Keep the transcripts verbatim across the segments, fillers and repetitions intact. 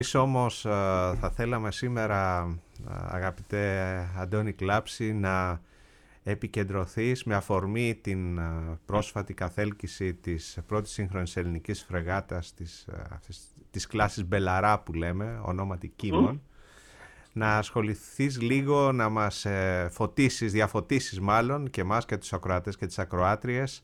Εμείς όμως θα θέλαμε σήμερα, αγαπητέ Αντώνη Κλάψη, να επικεντρωθείς με αφορμή την πρόσφατη καθέλκυση της πρώτης σύγχρονης ελληνικής φρεγάτας της, της κλάσης Μπελαρά που λέμε, ονόματι Κίμων, mm. να ασχοληθείς λίγο, να μας φωτίσεις, διαφωτίσεις μάλλον και εμάς και τους ακροατές και τις ακροάτριες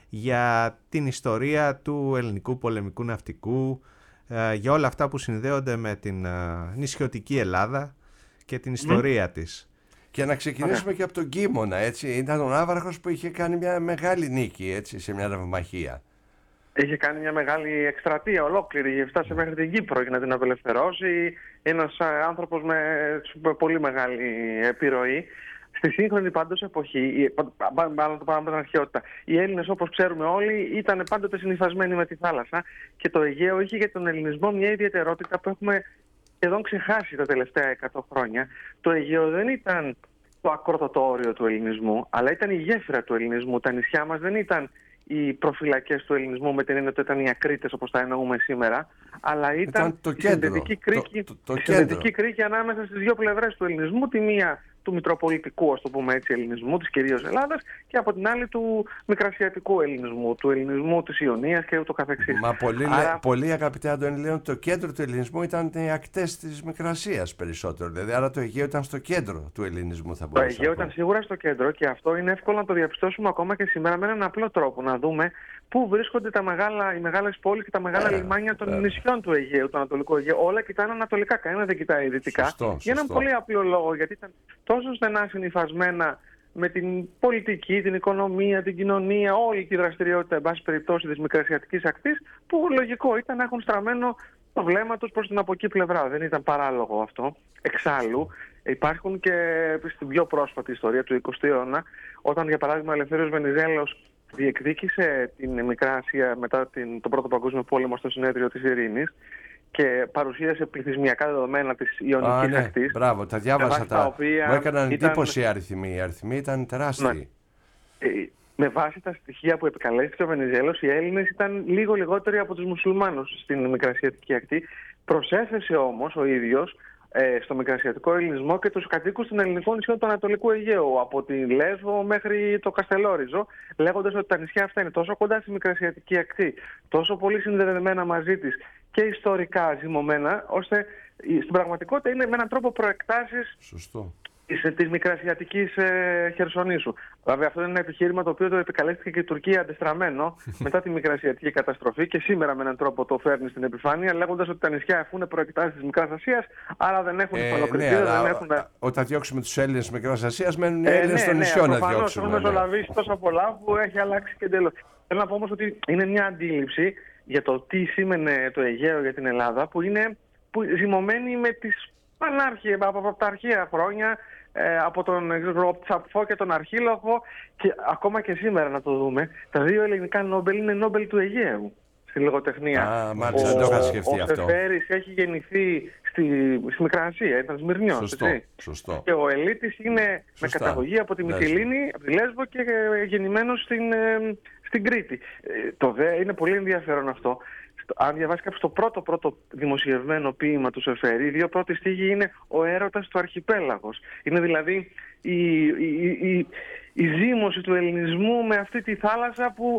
για την ιστορία του ελληνικού πολεμικού ναυτικού, για όλα αυτά που συνδέονται με την νησιωτική Ελλάδα και την ιστορία mm. της. Και να ξεκινήσουμε Άρα. και από τον Κίμωνα, έτσι. Ήταν ο Ναύαρχος που είχε κάνει μια μεγάλη νίκη, έτσι, σε μια ναυμαχία. Είχε κάνει μια μεγάλη εκστρατεία ολόκληρη, είχε φτάσει μέχρι την Κύπρο για να την απελευθερώσει. Ένας άνθρωπος με πολύ μεγάλη επιρροή. Στη σύγχρονη πάντως εποχή, μάλλον το πάμε από την αρχαιότητα, οι Έλληνες, όπως ξέρουμε όλοι, ήταν πάντοτε συνυφασμένοι με τη θάλασσα και το Αιγαίο είχε για τον ελληνισμό μια ιδιαιτερότητα που έχουμε σχεδόν ξεχάσει τα τελευταία εκατό χρόνια. Το Αιγαίο δεν ήταν το ακρότατο όριο του ελληνισμού, αλλά ήταν η γέφυρα του ελληνισμού. Τα νησιά μας δεν ήταν οι προφυλακές του ελληνισμού με την έννοια ότι ήταν οι ακρίτες όπως τα εννοούμε σήμερα, αλλά ήταν, ήταν το η συνδετική κρίκη, το, το, το η συνδετική κρίκη ανάμεσα στις δύο πλευρές του ελληνισμού, τη μία του μητροπολιτικού, ας το πούμε έτσι, ελληνισμού, της κυρίως Ελλάδας, και από την άλλη του μικρασιατικού ελληνισμού, του ελληνισμού της Ιωνίας και ούτω καθεξής. Μα πολύ, Άρα... πολύ αγαπητέ Αντώνη, λένε ότι το κέντρο του ελληνισμού ήταν οι ακτές της Μικρασίας περισσότερο. Δηλαδή, άρα το Αιγαίο ήταν στο κέντρο του ελληνισμού, θα μπορούσαμε. Το Αιγαίο ήταν σίγουρα στο κέντρο και αυτό είναι εύκολο να το διαπιστώσουμε ακόμα και σήμερα με έναν απλό τρόπο. Να δούμε πού βρίσκονται τα μεγάλα, οι μεγάλες πόλεις και τα μεγάλα ε, λιμάνια των ε, νησιών του Αιγαίου, του Ανατολικού Αιγαίου. Όλα κοιτάνε ανατολικά, κανένα δεν κοιτάει δυτικά. Σωστό, για έναν πολύ απλό λόγο, γιατί ήταν τόσο στενά συνυφασμένα με την πολιτική, την οικονομία, την κοινωνία, όλη τη δραστηριότητα, εν πάση περιπτώσει, της μικρασιατικής ακτής, που λογικό ήταν να έχουν στραμμένο το βλέμμα τους προς την από εκεί πλευρά. Δεν ήταν παράλογο αυτό. Εξάλλου, υπάρχουν και στην πιο πρόσφατη ιστορία του εικοστού αιώνα, όταν για παράδειγμα ο Ελευθέριος Βενιζέλος διεκδίκησε την Μικρά Ασία μετά την, τον Πρώτο Παγκόσμιο Πόλεμο στο Συνέδριο της Ειρήνης και παρουσίασε πληθυσμιακά δεδομένα της Ιωνικής ναι, ακτής. Μπράβο, τα διάβασα τα. Μου έκαναν ήταν... εντύπωση οι αριθμοί. Οι αριθμοί ήταν τεράστιοι. Ναι. Ε, με βάση τα στοιχεία που επικαλέστηκε ο Βενιζέλος, οι Έλληνες ήταν λίγο λιγότεροι από τους μουσουλμάνους στην Μικρασιατική ακτή. Προσέθεσε όμως ο ίδιος ε, στο Μικρασιατικό ελληνισμό και τους κατοίκους των ελληνικών νησιών του Ανατολικού Αιγαίου, από τη Λέσβο μέχρι το Καστελόριζο, λέγοντας ότι τα νησιά αυτά είναι τόσο κοντά στη Μικρασιατική ακτή, τόσο πολύ συνδεδεμένα μαζί της και ιστορικά ζυμωμένα, ώστε στην πραγματικότητα είναι με έναν τρόπο προεκτάσεις Σωστό. της, της Μικρασιατικής ε, Χερσονήσου. Βέβαια αυτό είναι ένα επιχείρημα το οποίο το επικαλέστηκε και η Τουρκία αντεστραμμένο μετά τη Μικρασιατική καταστροφή και σήμερα με έναν τρόπο το φέρνει στην επιφάνεια, λέγοντας ότι τα νησιά αφού είναι προεκτάσεις της Μικράς Ασίας, άρα δεν έχουν υφαλοκρηπίδα, ε, ναι, δεν έχουν... Όταν διώξουμε τους Έλληνες της Μικράς Ασίας, μένουν οι ε, Έλληνες ναι, των ναι, νησιών ναι, να διώξουμε. Έχουμε μεσολαβήσει ναι. τόσα πολλά που έχει αλλάξει και εντελώς. Θέλω να πω όμως ότι είναι μια αντίληψη για το τι σήμαινε το Αιγαίο για την Ελλάδα, που είναι που ζυμωμένη με τις πανάρχες από, από τα αρχαία χρόνια, ε, από τον Τσαπφό και τον Αρχίλογο, και ακόμα και σήμερα να το δούμε, τα δύο ελληνικά Νόμπελ είναι Νόμπελ του Αιγαίου στη λογοτεχνία. Α, μάλιστα, δεν το είχα σκεφτεί αυτό. Ο Σεφέρης έχει γεννηθεί στη, στη Μικρά Ασία, ήταν Σμυρνιός. Σωστό, σωστό. Και ο Ελίτης είναι Σωστά. με καταγωγή από τη Μυτιλήνη, από τη Λέσβο, και γεννημένος στην, ε, στην Κρήτη. Ε, το δε είναι πολύ ενδιαφέρον αυτό. Αν διαβάσει κάποιος το πρώτο πρώτο δημοσιευμένο ποίημα του Σεφέρη, οι δύο πρώτοι στίχοι είναι ο έρωτας του αρχιπέλαγος. Είναι δηλαδή η, η, η, η ζύμωση του ελληνισμού με αυτή τη θάλασσα που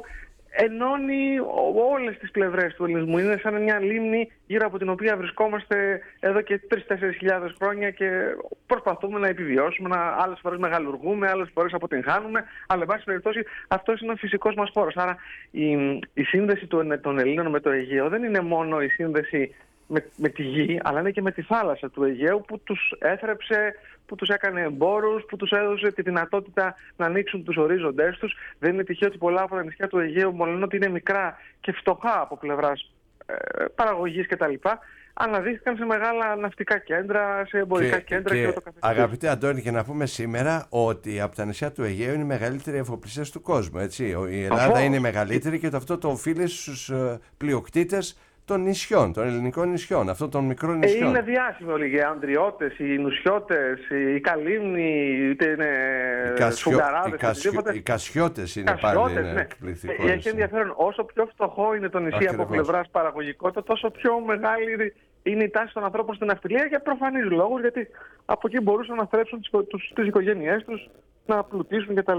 ενώνει όλες τις πλευρές του ελληνισμού. Είναι σαν μια λίμνη γύρω από την οποία βρισκόμαστε εδώ και τρεις με τέσσερις χιλιάδες χρόνια και προσπαθούμε να επιβιώσουμε, να, άλλες φορές μεγαλουργούμε, άλλες φορές αποτυγχάνουμε, αλλά εν πάση περιπτώσει αυτός είναι ο φυσικός μας χώρος. Άρα η, η σύνδεση των, των Ελλήνων με το Αιγαίο δεν είναι μόνο η σύνδεση με, με τη γη, αλλά είναι και με τη θάλασσα του Αιγαίου που τους έθρεψε, που τους έκανε εμπόρους, που τους έδωσε τη δυνατότητα να ανοίξουν τους ορίζοντές τους. Δεν είναι τυχαίο ότι πολλά από τα νησιά του Αιγαίου, μολονότι είναι μικρά και φτωχά από πλευράς ε, παραγωγής κτλ., αναδείχθηκαν σε μεγάλα ναυτικά κέντρα, σε εμπορικά και, κέντρα και, και ούτω καθεξής. Αγαπητέ Αντώνη, και να πούμε σήμερα ότι από τα νησιά του Αιγαίου είναι οι μεγαλύτεροι εφοπλιστές του κόσμου. Έτσι. Η Ελλάδα Αφώς. είναι μεγαλύτερη και αυτό το οφείλει στους uh, πλειοκτήτες των νησιών, των ελληνικών νησιών, αυτών των μικρών νησιών. Ε, είναι διάσημοι όλοι οι Ανδριώτες, οι Νουσιώτες, οι Καλύμνοι, είτε είναι Σουγκαράδες. Οι Κασιώτες είναι πάλι ναι. εκπληκτικό. Έχει ενδιαφέρον, όσο πιο φτωχό είναι το νησί Ακριβώς. από πλευράς παραγωγικότητα, τόσο πιο μεγάλη είναι η τάση των ανθρώπων στην ναυτιλία για προφανείς λόγους, γιατί από εκεί μπορούσαν να θρέψουν τις, τις οικογένειές τους, να πλουτίσουν κτλ.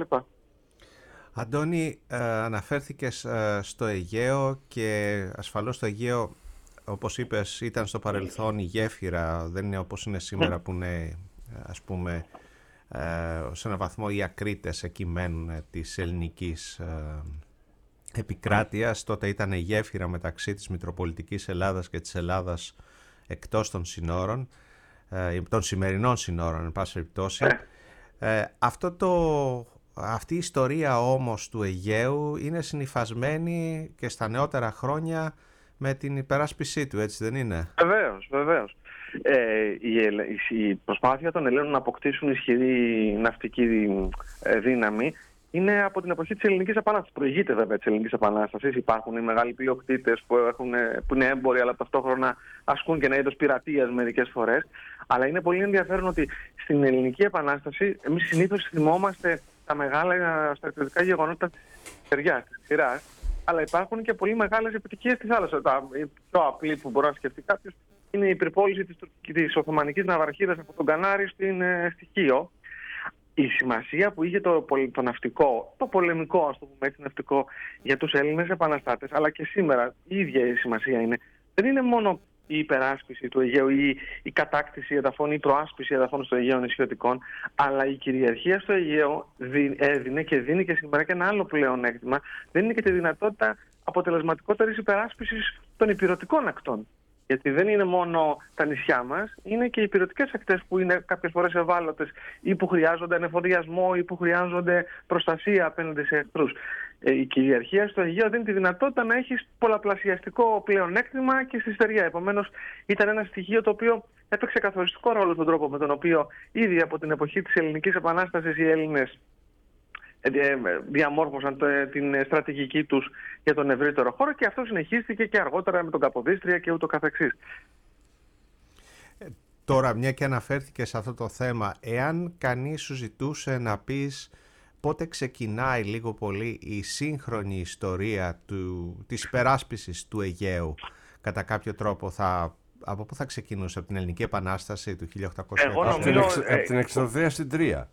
Αντώνη, ε, αναφέρθηκες ε, στο Αιγαίο και ασφαλώς το Αιγαίο, όπως είπες, ήταν στο παρελθόν η γέφυρα, δεν είναι όπως είναι σήμερα που είναι, ας πούμε, ε, σε έναν βαθμό οι ακρίτες εκεί μένουν ε, της ελληνικής ε, επικράτειας. Τότε ήταν η γέφυρα μεταξύ της Μητροπολιτικής Ελλάδας και της Ελλάδας εκτός των συνόρων, ε, των σημερινών συνόρων, εν πάση περιπτώσει. Ε, αυτό το... Αυτή η ιστορία όμως του Αιγαίου είναι συνυφασμένη και στα νεότερα χρόνια με την υπεράσπισή του, έτσι δεν είναι? Βεβαίως, βεβαίως. Ε, η, η προσπάθεια των Ελλήνων να αποκτήσουν ισχυρή ναυτική δύναμη είναι από την εποχή της Ελληνικής Επανάστασης. Προηγείται βέβαια της Ελληνικής Επανάστασης. Υπάρχουν οι μεγάλοι πλειοκτήτες που, έχουν, που είναι έμποροι, αλλά ταυτόχρονα ασκούν και ένα είδος πειρατείας μερικές φορές. Αλλά είναι πολύ ενδιαφέρον ότι στην Ελληνική Επανάσταση εμείς συνήθως θυμόμαστε τα μεγάλα στρατιωτικά γεγονότα της στεριάς, της ξηράς, αλλά υπάρχουν και πολύ μεγάλες επιτυχίες στη θάλασσα. Τα πιο απλή που μπορεί να σκεφτεί κάποιος είναι η υπερπόληση της, της Οθωμανικής ναυαρχίδας από τον Κανάρη στην στη Χίο. Η σημασία που είχε το, το ναυτικό, το πολεμικό, ας το πούμε έτσι, ναυτικό για τους Έλληνες επαναστάτες, αλλά και σήμερα η ίδια η σημασία είναι, δεν είναι μόνο η υπεράσπιση του Αιγαίου ή η κατάκτηση εδαφών ή η προάσπιση εδαφών στο Αιγαίο νησιωτικών, αλλά η κυριαρχία στο Αιγαίο έδινε και δίνει και σήμερα και ένα άλλο πλεονέκτημα, δίνει και τη δυνατότητα αποτελεσματικότερης υπεράσπισης των ηπειρωτικών ακτών. Γιατί δεν είναι μόνο τα νησιά μας, είναι και οι ηπειρωτικές ακτές που είναι κάποιες φορές ευάλωτες ή που χρειάζονται ανεφοδιασμό ή που χρειάζονται προστασία απέναντι σε εχθρούς. Η κυριαρχία στο Αιγαίο δίνει τη δυνατότητα να έχεις πολλαπλασιαστικό πλεονέκτημα και στη στεριά. Επομένως, ήταν ένα στοιχείο το οποίο έπαιξε καθοριστικό ρόλο στον τρόπο με τον οποίο ήδη από την εποχή της Ελληνικής Επανάστασης οι Έλληνες διαμόρφωσαν την στρατηγική τους για τον ευρύτερο χώρο και αυτό συνεχίστηκε και αργότερα με τον Καποδίστρια και ούτω καθεξής. Ε, τώρα, μια και αναφέρθηκε σε αυτό το θέμα, εάν κανείς σου ζητούσε να πεις πότε ξεκινάει λίγο πολύ η σύγχρονη ιστορία του, της υπεράσπισης του Αιγαίου, κατά κάποιο τρόπο, θα, από πού θα ξεκινούσε? Από την Ελληνική Επανάσταση του χίλια οκτακόσια είκοσι? Από την, εξ, ε, την εξοδεία στην Τρία.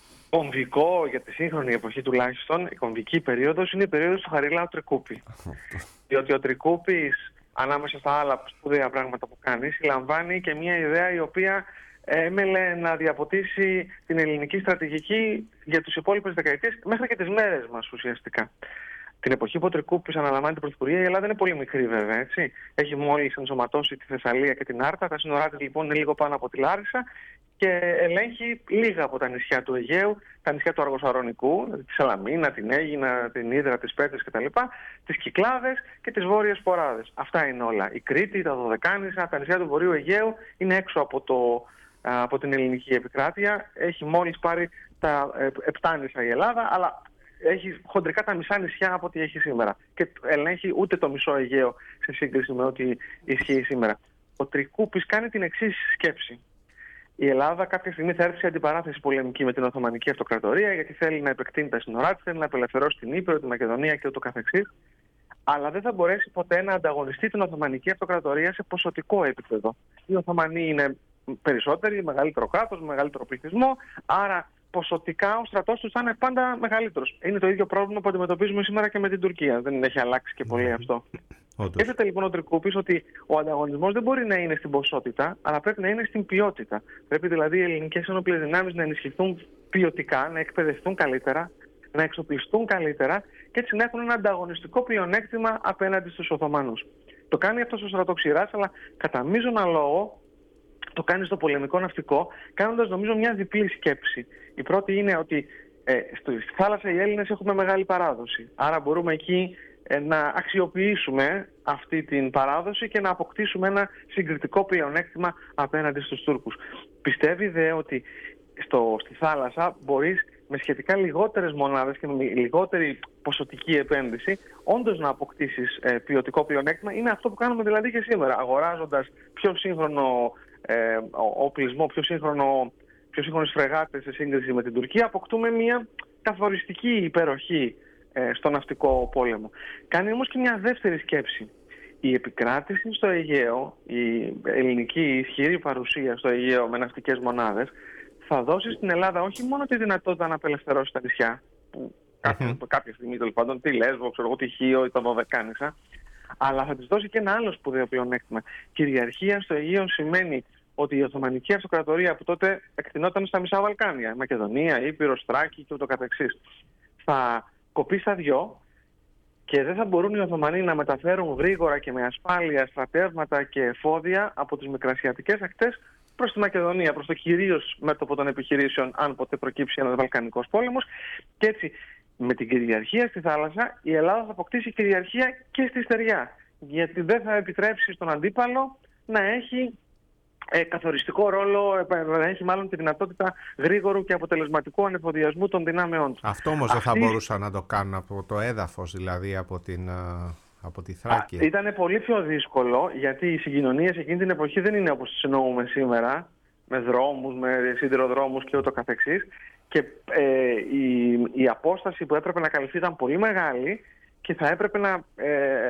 Κομβικό για τη σύγχρονη εποχή τουλάχιστον, η κομβική περίοδος είναι η περίοδος του Χαριλάου Τρικούπη. Διότι ο Τρικούπης, ανάμεσα στα άλλα σπουδαία πράγματα που κάνει, συλλαμβάνει και μια ιδέα η οποία έμελε να διαποτίσει την ελληνική στρατηγική για τους υπόλοιπες δεκαετίες, μέχρι και τις μέρες μας ουσιαστικά. Την εποχή που ο Τρικούπης αναλαμβάνει την πρωθυπουργία, η Ελλάδα είναι πολύ μικρή βέβαια, έτσι. Έχει μόλις ενσωματώσει τη Θεσσαλία και την Άρτα, τα σύνορά της λοιπόν είναι λίγο πάνω από τη Λάρισα και ελέγχει λίγα από τα νησιά του Αιγαίου, τα νησιά του Αργοσαρονικού, τη Σαλαμίνα, την Αίγινα, την Ύδρα, τις Πέτρες κτλ., τις Κυκλάδες και τις Βόρειες Ποράδες. Αυτά είναι όλα. Η Κρήτη, τα Δωδεκάνησα, τα νησιά του Βορείου Αιγαίου είναι έξω από, το, από την ελληνική επικράτεια. Έχει μόλις πάρει τα επτάνησα η Ελλάδα, αλλά έχει χοντρικά τα μισά νησιά από ό,τι έχει σήμερα. Και ελέγχει ούτε το μισό Αιγαίο σε σύγκριση με ό,τι ισχύει σήμερα. Ο Τρικούπης κάνει την εξής σκέψη. Η Ελλάδα κάποια στιγμή θα έρθει σε αντιπαράθεση πολεμική με την Οθωμανική Αυτοκρατορία, γιατί θέλει να επεκτείνει τα σύνορά της, θέλει να απελευθερώσει την Ήπειρο, τη Μακεδονία και ούτω καθεξής. Αλλά δεν θα μπορέσει ποτέ να ανταγωνιστεί την Οθωμανική Αυτοκρατορία σε ποσοτικό επίπεδο. Οι Οθωμανοί είναι περισσότεροι, μεγαλύτερο κράτος, μεγαλύτερο πληθυσμό, άρα ποσοτικά ο στρατός τους θα είναι πάντα μεγαλύτερος. Είναι το ίδιο πρόβλημα που αντιμετωπίζουμε σήμερα και με την Τουρκία. Δεν έχει αλλάξει και πολύ αυτό. Σκέφτεται λοιπόν ο Τρικούπης ότι ο ανταγωνισμός δεν μπορεί να είναι στην ποσότητα, αλλά πρέπει να είναι στην ποιότητα. Πρέπει δηλαδή οι ελληνικές ενόπλες δυνάμεις να ενισχυθούν ποιοτικά, να εκπαιδευτούν καλύτερα, να εξοπλιστούν καλύτερα και έτσι να έχουν ένα ανταγωνιστικό πλεονέκτημα απέναντι στους Οθωμανούς. Το κάνει αυτό στο στρατό ξηράς, αλλά κατά μείζωνα λόγο το κάνει στο πολεμικό ναυτικό, κάνοντας νομίζω μια διπλή σκέψη. Η πρώτη είναι ότι ε, στη θάλασσα οι Έλληνες έχουμε μεγάλη παράδοση. Άρα μπορούμε εκεί ε, να αξιοποιήσουμε αυτή την παράδοση και να αποκτήσουμε ένα συγκριτικό πλεονέκτημα απέναντι στους Τούρκους. Πιστεύει δε ότι στο, στη θάλασσα μπορείς με σχετικά λιγότερες μονάδες και με λιγότερη ποσοτική επένδυση όντως να αποκτήσεις ε, ποιοτικό πλεονέκτημα. Είναι αυτό που κάνουμε δηλαδή και σήμερα, αγοράζοντας πιο σύγχρονο Ε, οπλισμό, πιο, σύγχρονο, πιο σύγχρονες φρεγάτες σε σύγκριση με την Τουρκία, αποκτούμε μια καθοριστική υπεροχή ε, στο ναυτικό πόλεμο. Κάνει όμως και μια δεύτερη σκέψη. η επικράτηση στο Αιγαίο, η ελληνική ισχυρή παρουσία στο Αιγαίο με ναυτικές μονάδες, θα δώσει στην Ελλάδα όχι μόνο τη δυνατότητα να απελευθερώσει τα νησιά, που κάποια, mm-hmm. κάποια στιγμή τέλος πάντων, τη Λέσβο, ξέρω εγώ, τη Χίο ή τα Δωδεκάνησα, αλλά θα της δώσει και ένα άλλο σπουδαίο πλεονέκτημα. Κυριαρχία στο Αιγαίο σημαίνει ότι η Οθωμανική Αυτοκρατορία, που τότε εκτινόταν στα μισά Βαλκάνια, Μακεδονία, Ήπειρος, Θράκη και ούτω καθεξής, θα κοπεί στα δυο και δεν θα μπορούν οι Οθωμανοί να μεταφέρουν γρήγορα και με ασφάλεια στρατεύματα και εφόδια από τις μικρασιατικές ακτές προς τη Μακεδονία, προς το κυρίως μέτωπο των επιχειρήσεων, αν ποτέ προκύψει ένας Βαλκανικός πόλεμος. Και έτσι, με την κυριαρχία στη θάλασσα, η Ελλάδα θα αποκτήσει κυριαρχία και στη στεριά. Γιατί δεν θα επιτρέψει στον αντίπαλο να έχει ε, καθοριστικό ρόλο, να έχει μάλλον τη δυνατότητα γρήγορου και αποτελεσματικού ανεφοδιασμού των δυνάμεών του. Αυτό όμως Αυτή... δεν θα μπορούσαν να το κάνουν από το έδαφος, δηλαδή από την... από τη Θράκη. Ήταν πολύ πιο δύσκολο, γιατί οι συγκοινωνίες εκείνη την εποχή δεν είναι όπως τις εννοούμε σήμερα, με δρόμους, με σιδηροδρόμους και ούτω καθεξής. Και ε, η, η απόσταση που έπρεπε να καλυφθεί ήταν πολύ μεγάλη και θα έπρεπε να, ε,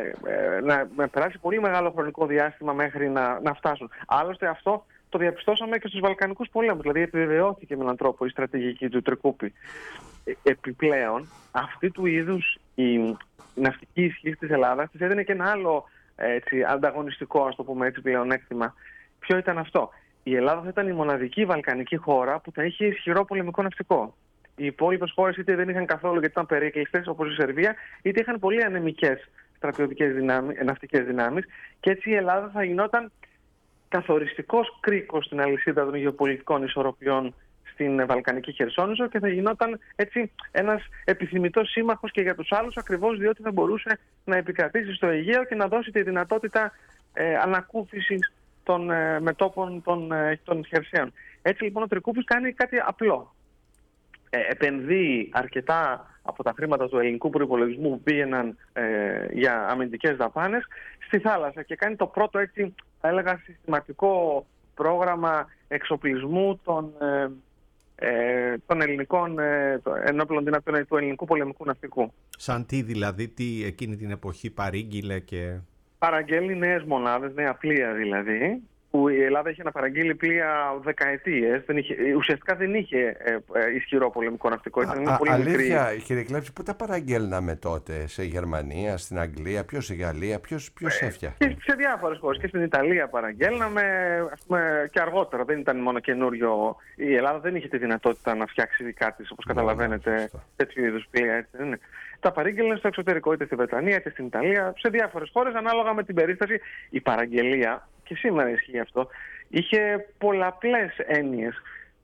ε, να, να περάσει πολύ μεγάλο χρονικό διάστημα μέχρι να, να φτάσουν. Άλλωστε αυτό το διαπιστώσαμε και στους Βαλκανικούς πολέμους, δηλαδή επιβεβαιώθηκε με έναν τρόπο η στρατηγική του Τρικούπη. Ε, επιπλέον, αυτή του είδους η ναυτική ισχύ της Ελλάδας της έδινε και ένα άλλο έτσι, ανταγωνιστικό, ας το πούμε έτσι, πλεονέκτημα. Ποιο ήταν αυτό? Η Ελλάδα θα ήταν η μοναδική βαλκανική χώρα που θα είχε ισχυρό πολεμικό ναυτικό. Οι υπόλοιπες χώρες είτε δεν είχαν καθόλου γιατί ήταν περίκλειστες, όπως η Σερβία, είτε είχαν πολύ ανεμικές στρατιωτικές δυνάμεις, ναυτικές δυνάμεις, και έτσι η Ελλάδα θα γινόταν καθοριστικός κρίκος στην αλυσίδα των γεωπολιτικών ισορροπιών στην Βαλκανική Χερσόνησο και θα γινόταν έτσι ένας επιθυμητός σύμμαχος και για τους άλλους, ακριβώς διότι θα μπορούσε να επικρατήσει στο Αιγαίο και να δώσει τη δυνατότητα ε, ανακούφισης των ε, μετώπων των, ε, των χερσαίων. Έτσι λοιπόν ο Τρικούπης κάνει κάτι απλό. Ε, επενδύει αρκετά από τα χρήματα του ελληνικού προϋπολογισμού που πήγαιναν ε, για αμυντικές δαπάνες στη θάλασσα και κάνει το πρώτο, έτσι θα έλεγα, συστηματικό πρόγραμμα εξοπλισμού των, ε, ε, των ελληνικών ε, ενόπλων δυνατών του ελληνικού πολεμικού ναυτικού. Σαν τι δηλαδή, τι εκείνη την εποχή παρήγγειλε και... Παραγγέλνει νέες μονάδες, νέα πλοία δηλαδή, που η Ελλάδα είχε να παραγγείλει πλοία δεκαετίες. Δεν είχε, ουσιαστικά δεν είχε ε, ε, ισχυρό πολεμικό ναυτικό. Ήταν Α, πολύ αλήθεια, μικρή. Κύριε Κλέψη, πού τα παραγγέλναμε τότε? Σε Γερμανία, στην Αγγλία, ποιος στη Γαλλία, ποιος, ποιος ε, έφτιαχνε? Και σε διάφορες χώρες. Και στην Ιταλία παραγγέλναμε, ας πούμε, και αργότερα. Δεν ήταν μόνο καινούριο. Η Ελλάδα δεν είχε τη δυνατότητα να φτιάξει δικά της, όπως καταλαβαίνετε, τέτοιου είδους πλοία. Έτσι, δεν είναι. Τα παρήγγελνε στο εξωτερικό, είτε στη Βρετανία είτε στην Ιταλία, σε διάφορες χώρες, ανάλογα με την περίσταση. Η παραγγελία, και σήμερα ισχύει αυτό, είχε πολλαπλές έννοιες.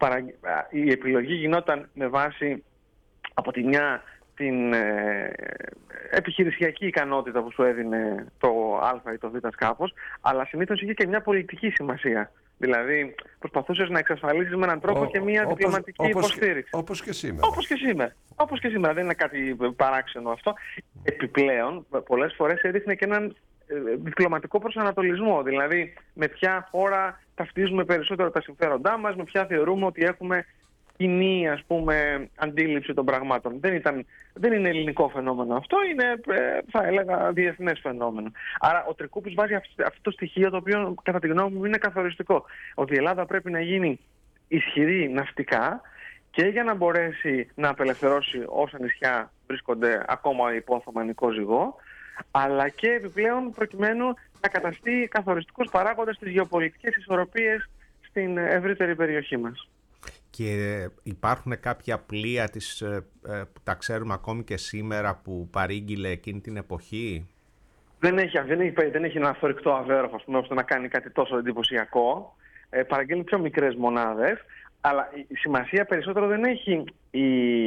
Η επιλογή γινόταν με βάση από τη μια την ε, επιχειρησιακή ικανότητα που σου έδινε το Α ή το Β σκάφος, αλλά συνήθως είχε και μια πολιτική σημασία. Δηλαδή προσπαθούσες να εξασφαλίσεις με έναν τρόπο ο, και μια όπως, διπλωματική όπως, υποστήριξη. Όπως και σήμερα. Όπως και σήμερα. Όπως και σήμερα. Δεν είναι κάτι παράξενο αυτό. Επιπλέον, πολλές φορές έδειχνε και έναν διπλωματικό προσανατολισμό. Δηλαδή, με ποια χώρα ταυτίζουμε περισσότερο τα συμφέροντά μας, με ποια θεωρούμε ότι έχουμε κοινή, ας πούμε, αντίληψη των πραγμάτων. Δεν, ήταν, δεν είναι ελληνικό φαινόμενο αυτό, είναι, θα έλεγα, διεθνές φαινόμενο. Άρα, ο Τρικούπης βάζει αυτό το στοιχείο, το οποίο, κατά τη γνώμη μου, είναι καθοριστικό. Ότι η Ελλάδα πρέπει να γίνει ισχυρή ναυτικά και για να μπορέσει να απελευθερώσει όσα νησιά βρίσκονται ακόμα υπό Οθωμανικό ζυγό, αλλά και επιπλέον προκειμένου να καταστεί καθοριστικός παράγοντας στις γεωπολιτικές ισορροπίες στην ευρύτερη περιοχή μας. Και υπάρχουν κάποια πλοία της, που τα ξέρουμε ακόμη και σήμερα, που παρήγγειλε εκείνη την εποχή? Δεν έχει, δεν έχει, δεν έχει ένα θωρηκτό αβέροφ, ας πούμε, ώστε να κάνει κάτι τόσο εντυπωσιακό. Ε, παραγγέλνει πιο μικρές μονάδες, αλλά η σημασία περισσότερο δεν έχει η...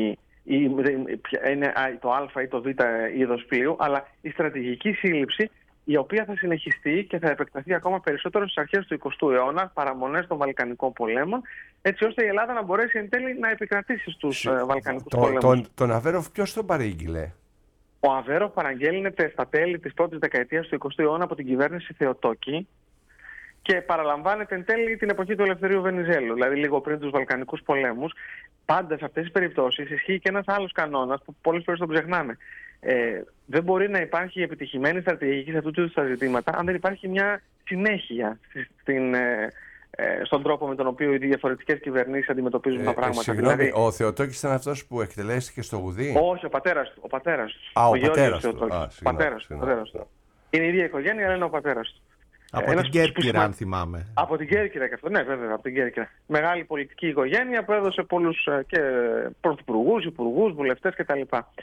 είναι το Α ή το Β είδος πλοίου, αλλά η στρατηγική σύλληψη, η οποία θα συνεχιστεί και θα επεκταθεί ακόμα περισσότερο στις αρχές του εικοστού αιώνα, παραμονές των Βαλκανικών πολέμων, έτσι ώστε η Ελλάδα να μπορέσει εν τέλει να επικρατήσει στους Συ... Βαλκανικούς το, πολέμους. Τον, τον Αβέροφ ποιος τον παρήγγειλε? Ο Αβέροφ παραγγέλνεται στα τέλη της πρώτης δεκαετίας του εικοστού αιώνα από την κυβέρνηση Θεοτόκη και παραλαμβάνεται εν τέλει την εποχή του Ελευθερίου Βενιζέλου, δηλαδή λίγο πριν τους Βαλκανικούς πολέμους. Πάντα σε αυτές τις περιπτώσεις ισχύει και ένας άλλος κανόνας που πολλές φορές τον ξεχνάμε. Ε, δεν μπορεί να υπάρχει επιτυχημένη στρατηγική σε αυτού του είδους τα ζητήματα αν δεν υπάρχει μια συνέχεια στην, ε, ε, στον τρόπο με τον οποίο οι διαφορετικές κυβερνήσεις αντιμετωπίζουν ε, τα πράγματα. Ε, συγγνώμη, δηλαδή, ο Θεοτόκης ήταν αυτός που εκτελέστηκε στο Γουδί? Όχι, ο πατέρας του. Ο πατέρας του. Α, ο, ο πατέρας του. Θεοτόκης. Α, συγγνώμη, πατέρας, συγγνώμη, πατέρας του. Είναι η ίδια οικογένεια, αλλά είναι ο πατέρας του. Από Ένας την Κέρκυρα, σημα... αν θυμάμαι. Από την Κέρκυρα και αυτό, ναι, βέβαια, από την Κέρκυρα. Μεγάλη πολιτική οικογένεια που έδωσε πολλούς και πρωθυπουργούς, υπουργούς, βουλευτές κτλ.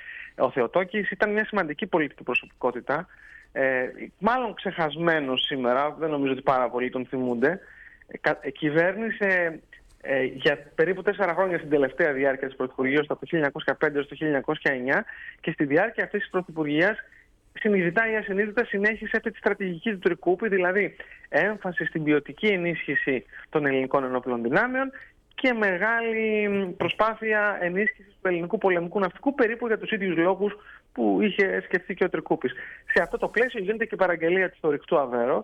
Ο Θεοτόκης ήταν μια σημαντική πολιτική προσωπικότητα. Ε, μάλλον ξεχασμένος σήμερα, δεν νομίζω ότι πάρα πολλοί τον θυμούνται. Ε, κυβέρνησε ε, για περίπου τέσσερα χρόνια στην τελευταία διάρκεια της πρωθυπουργίας, από το χίλια εννιακόσια πέντε έως το χίλια εννιακόσια εννιά, και στη διάρκεια αυτής της πρωθυπουργίας συνειδητά ή ασυνείδητα συνέχισε αυτή τη στρατηγική του Τρικούπη, δηλαδή έμφαση στην ποιοτική ενίσχυση των ελληνικών ενόπλων δυνάμεων και μεγάλη προσπάθεια ενίσχυσης του ελληνικού πολεμικού ναυτικού, περίπου για τους ίδιους λόγους που είχε σκεφτεί και ο Τρικούπης. Σε αυτό το πλαίσιο γίνεται και η παραγγελία του ορυκτού Αβέροφ,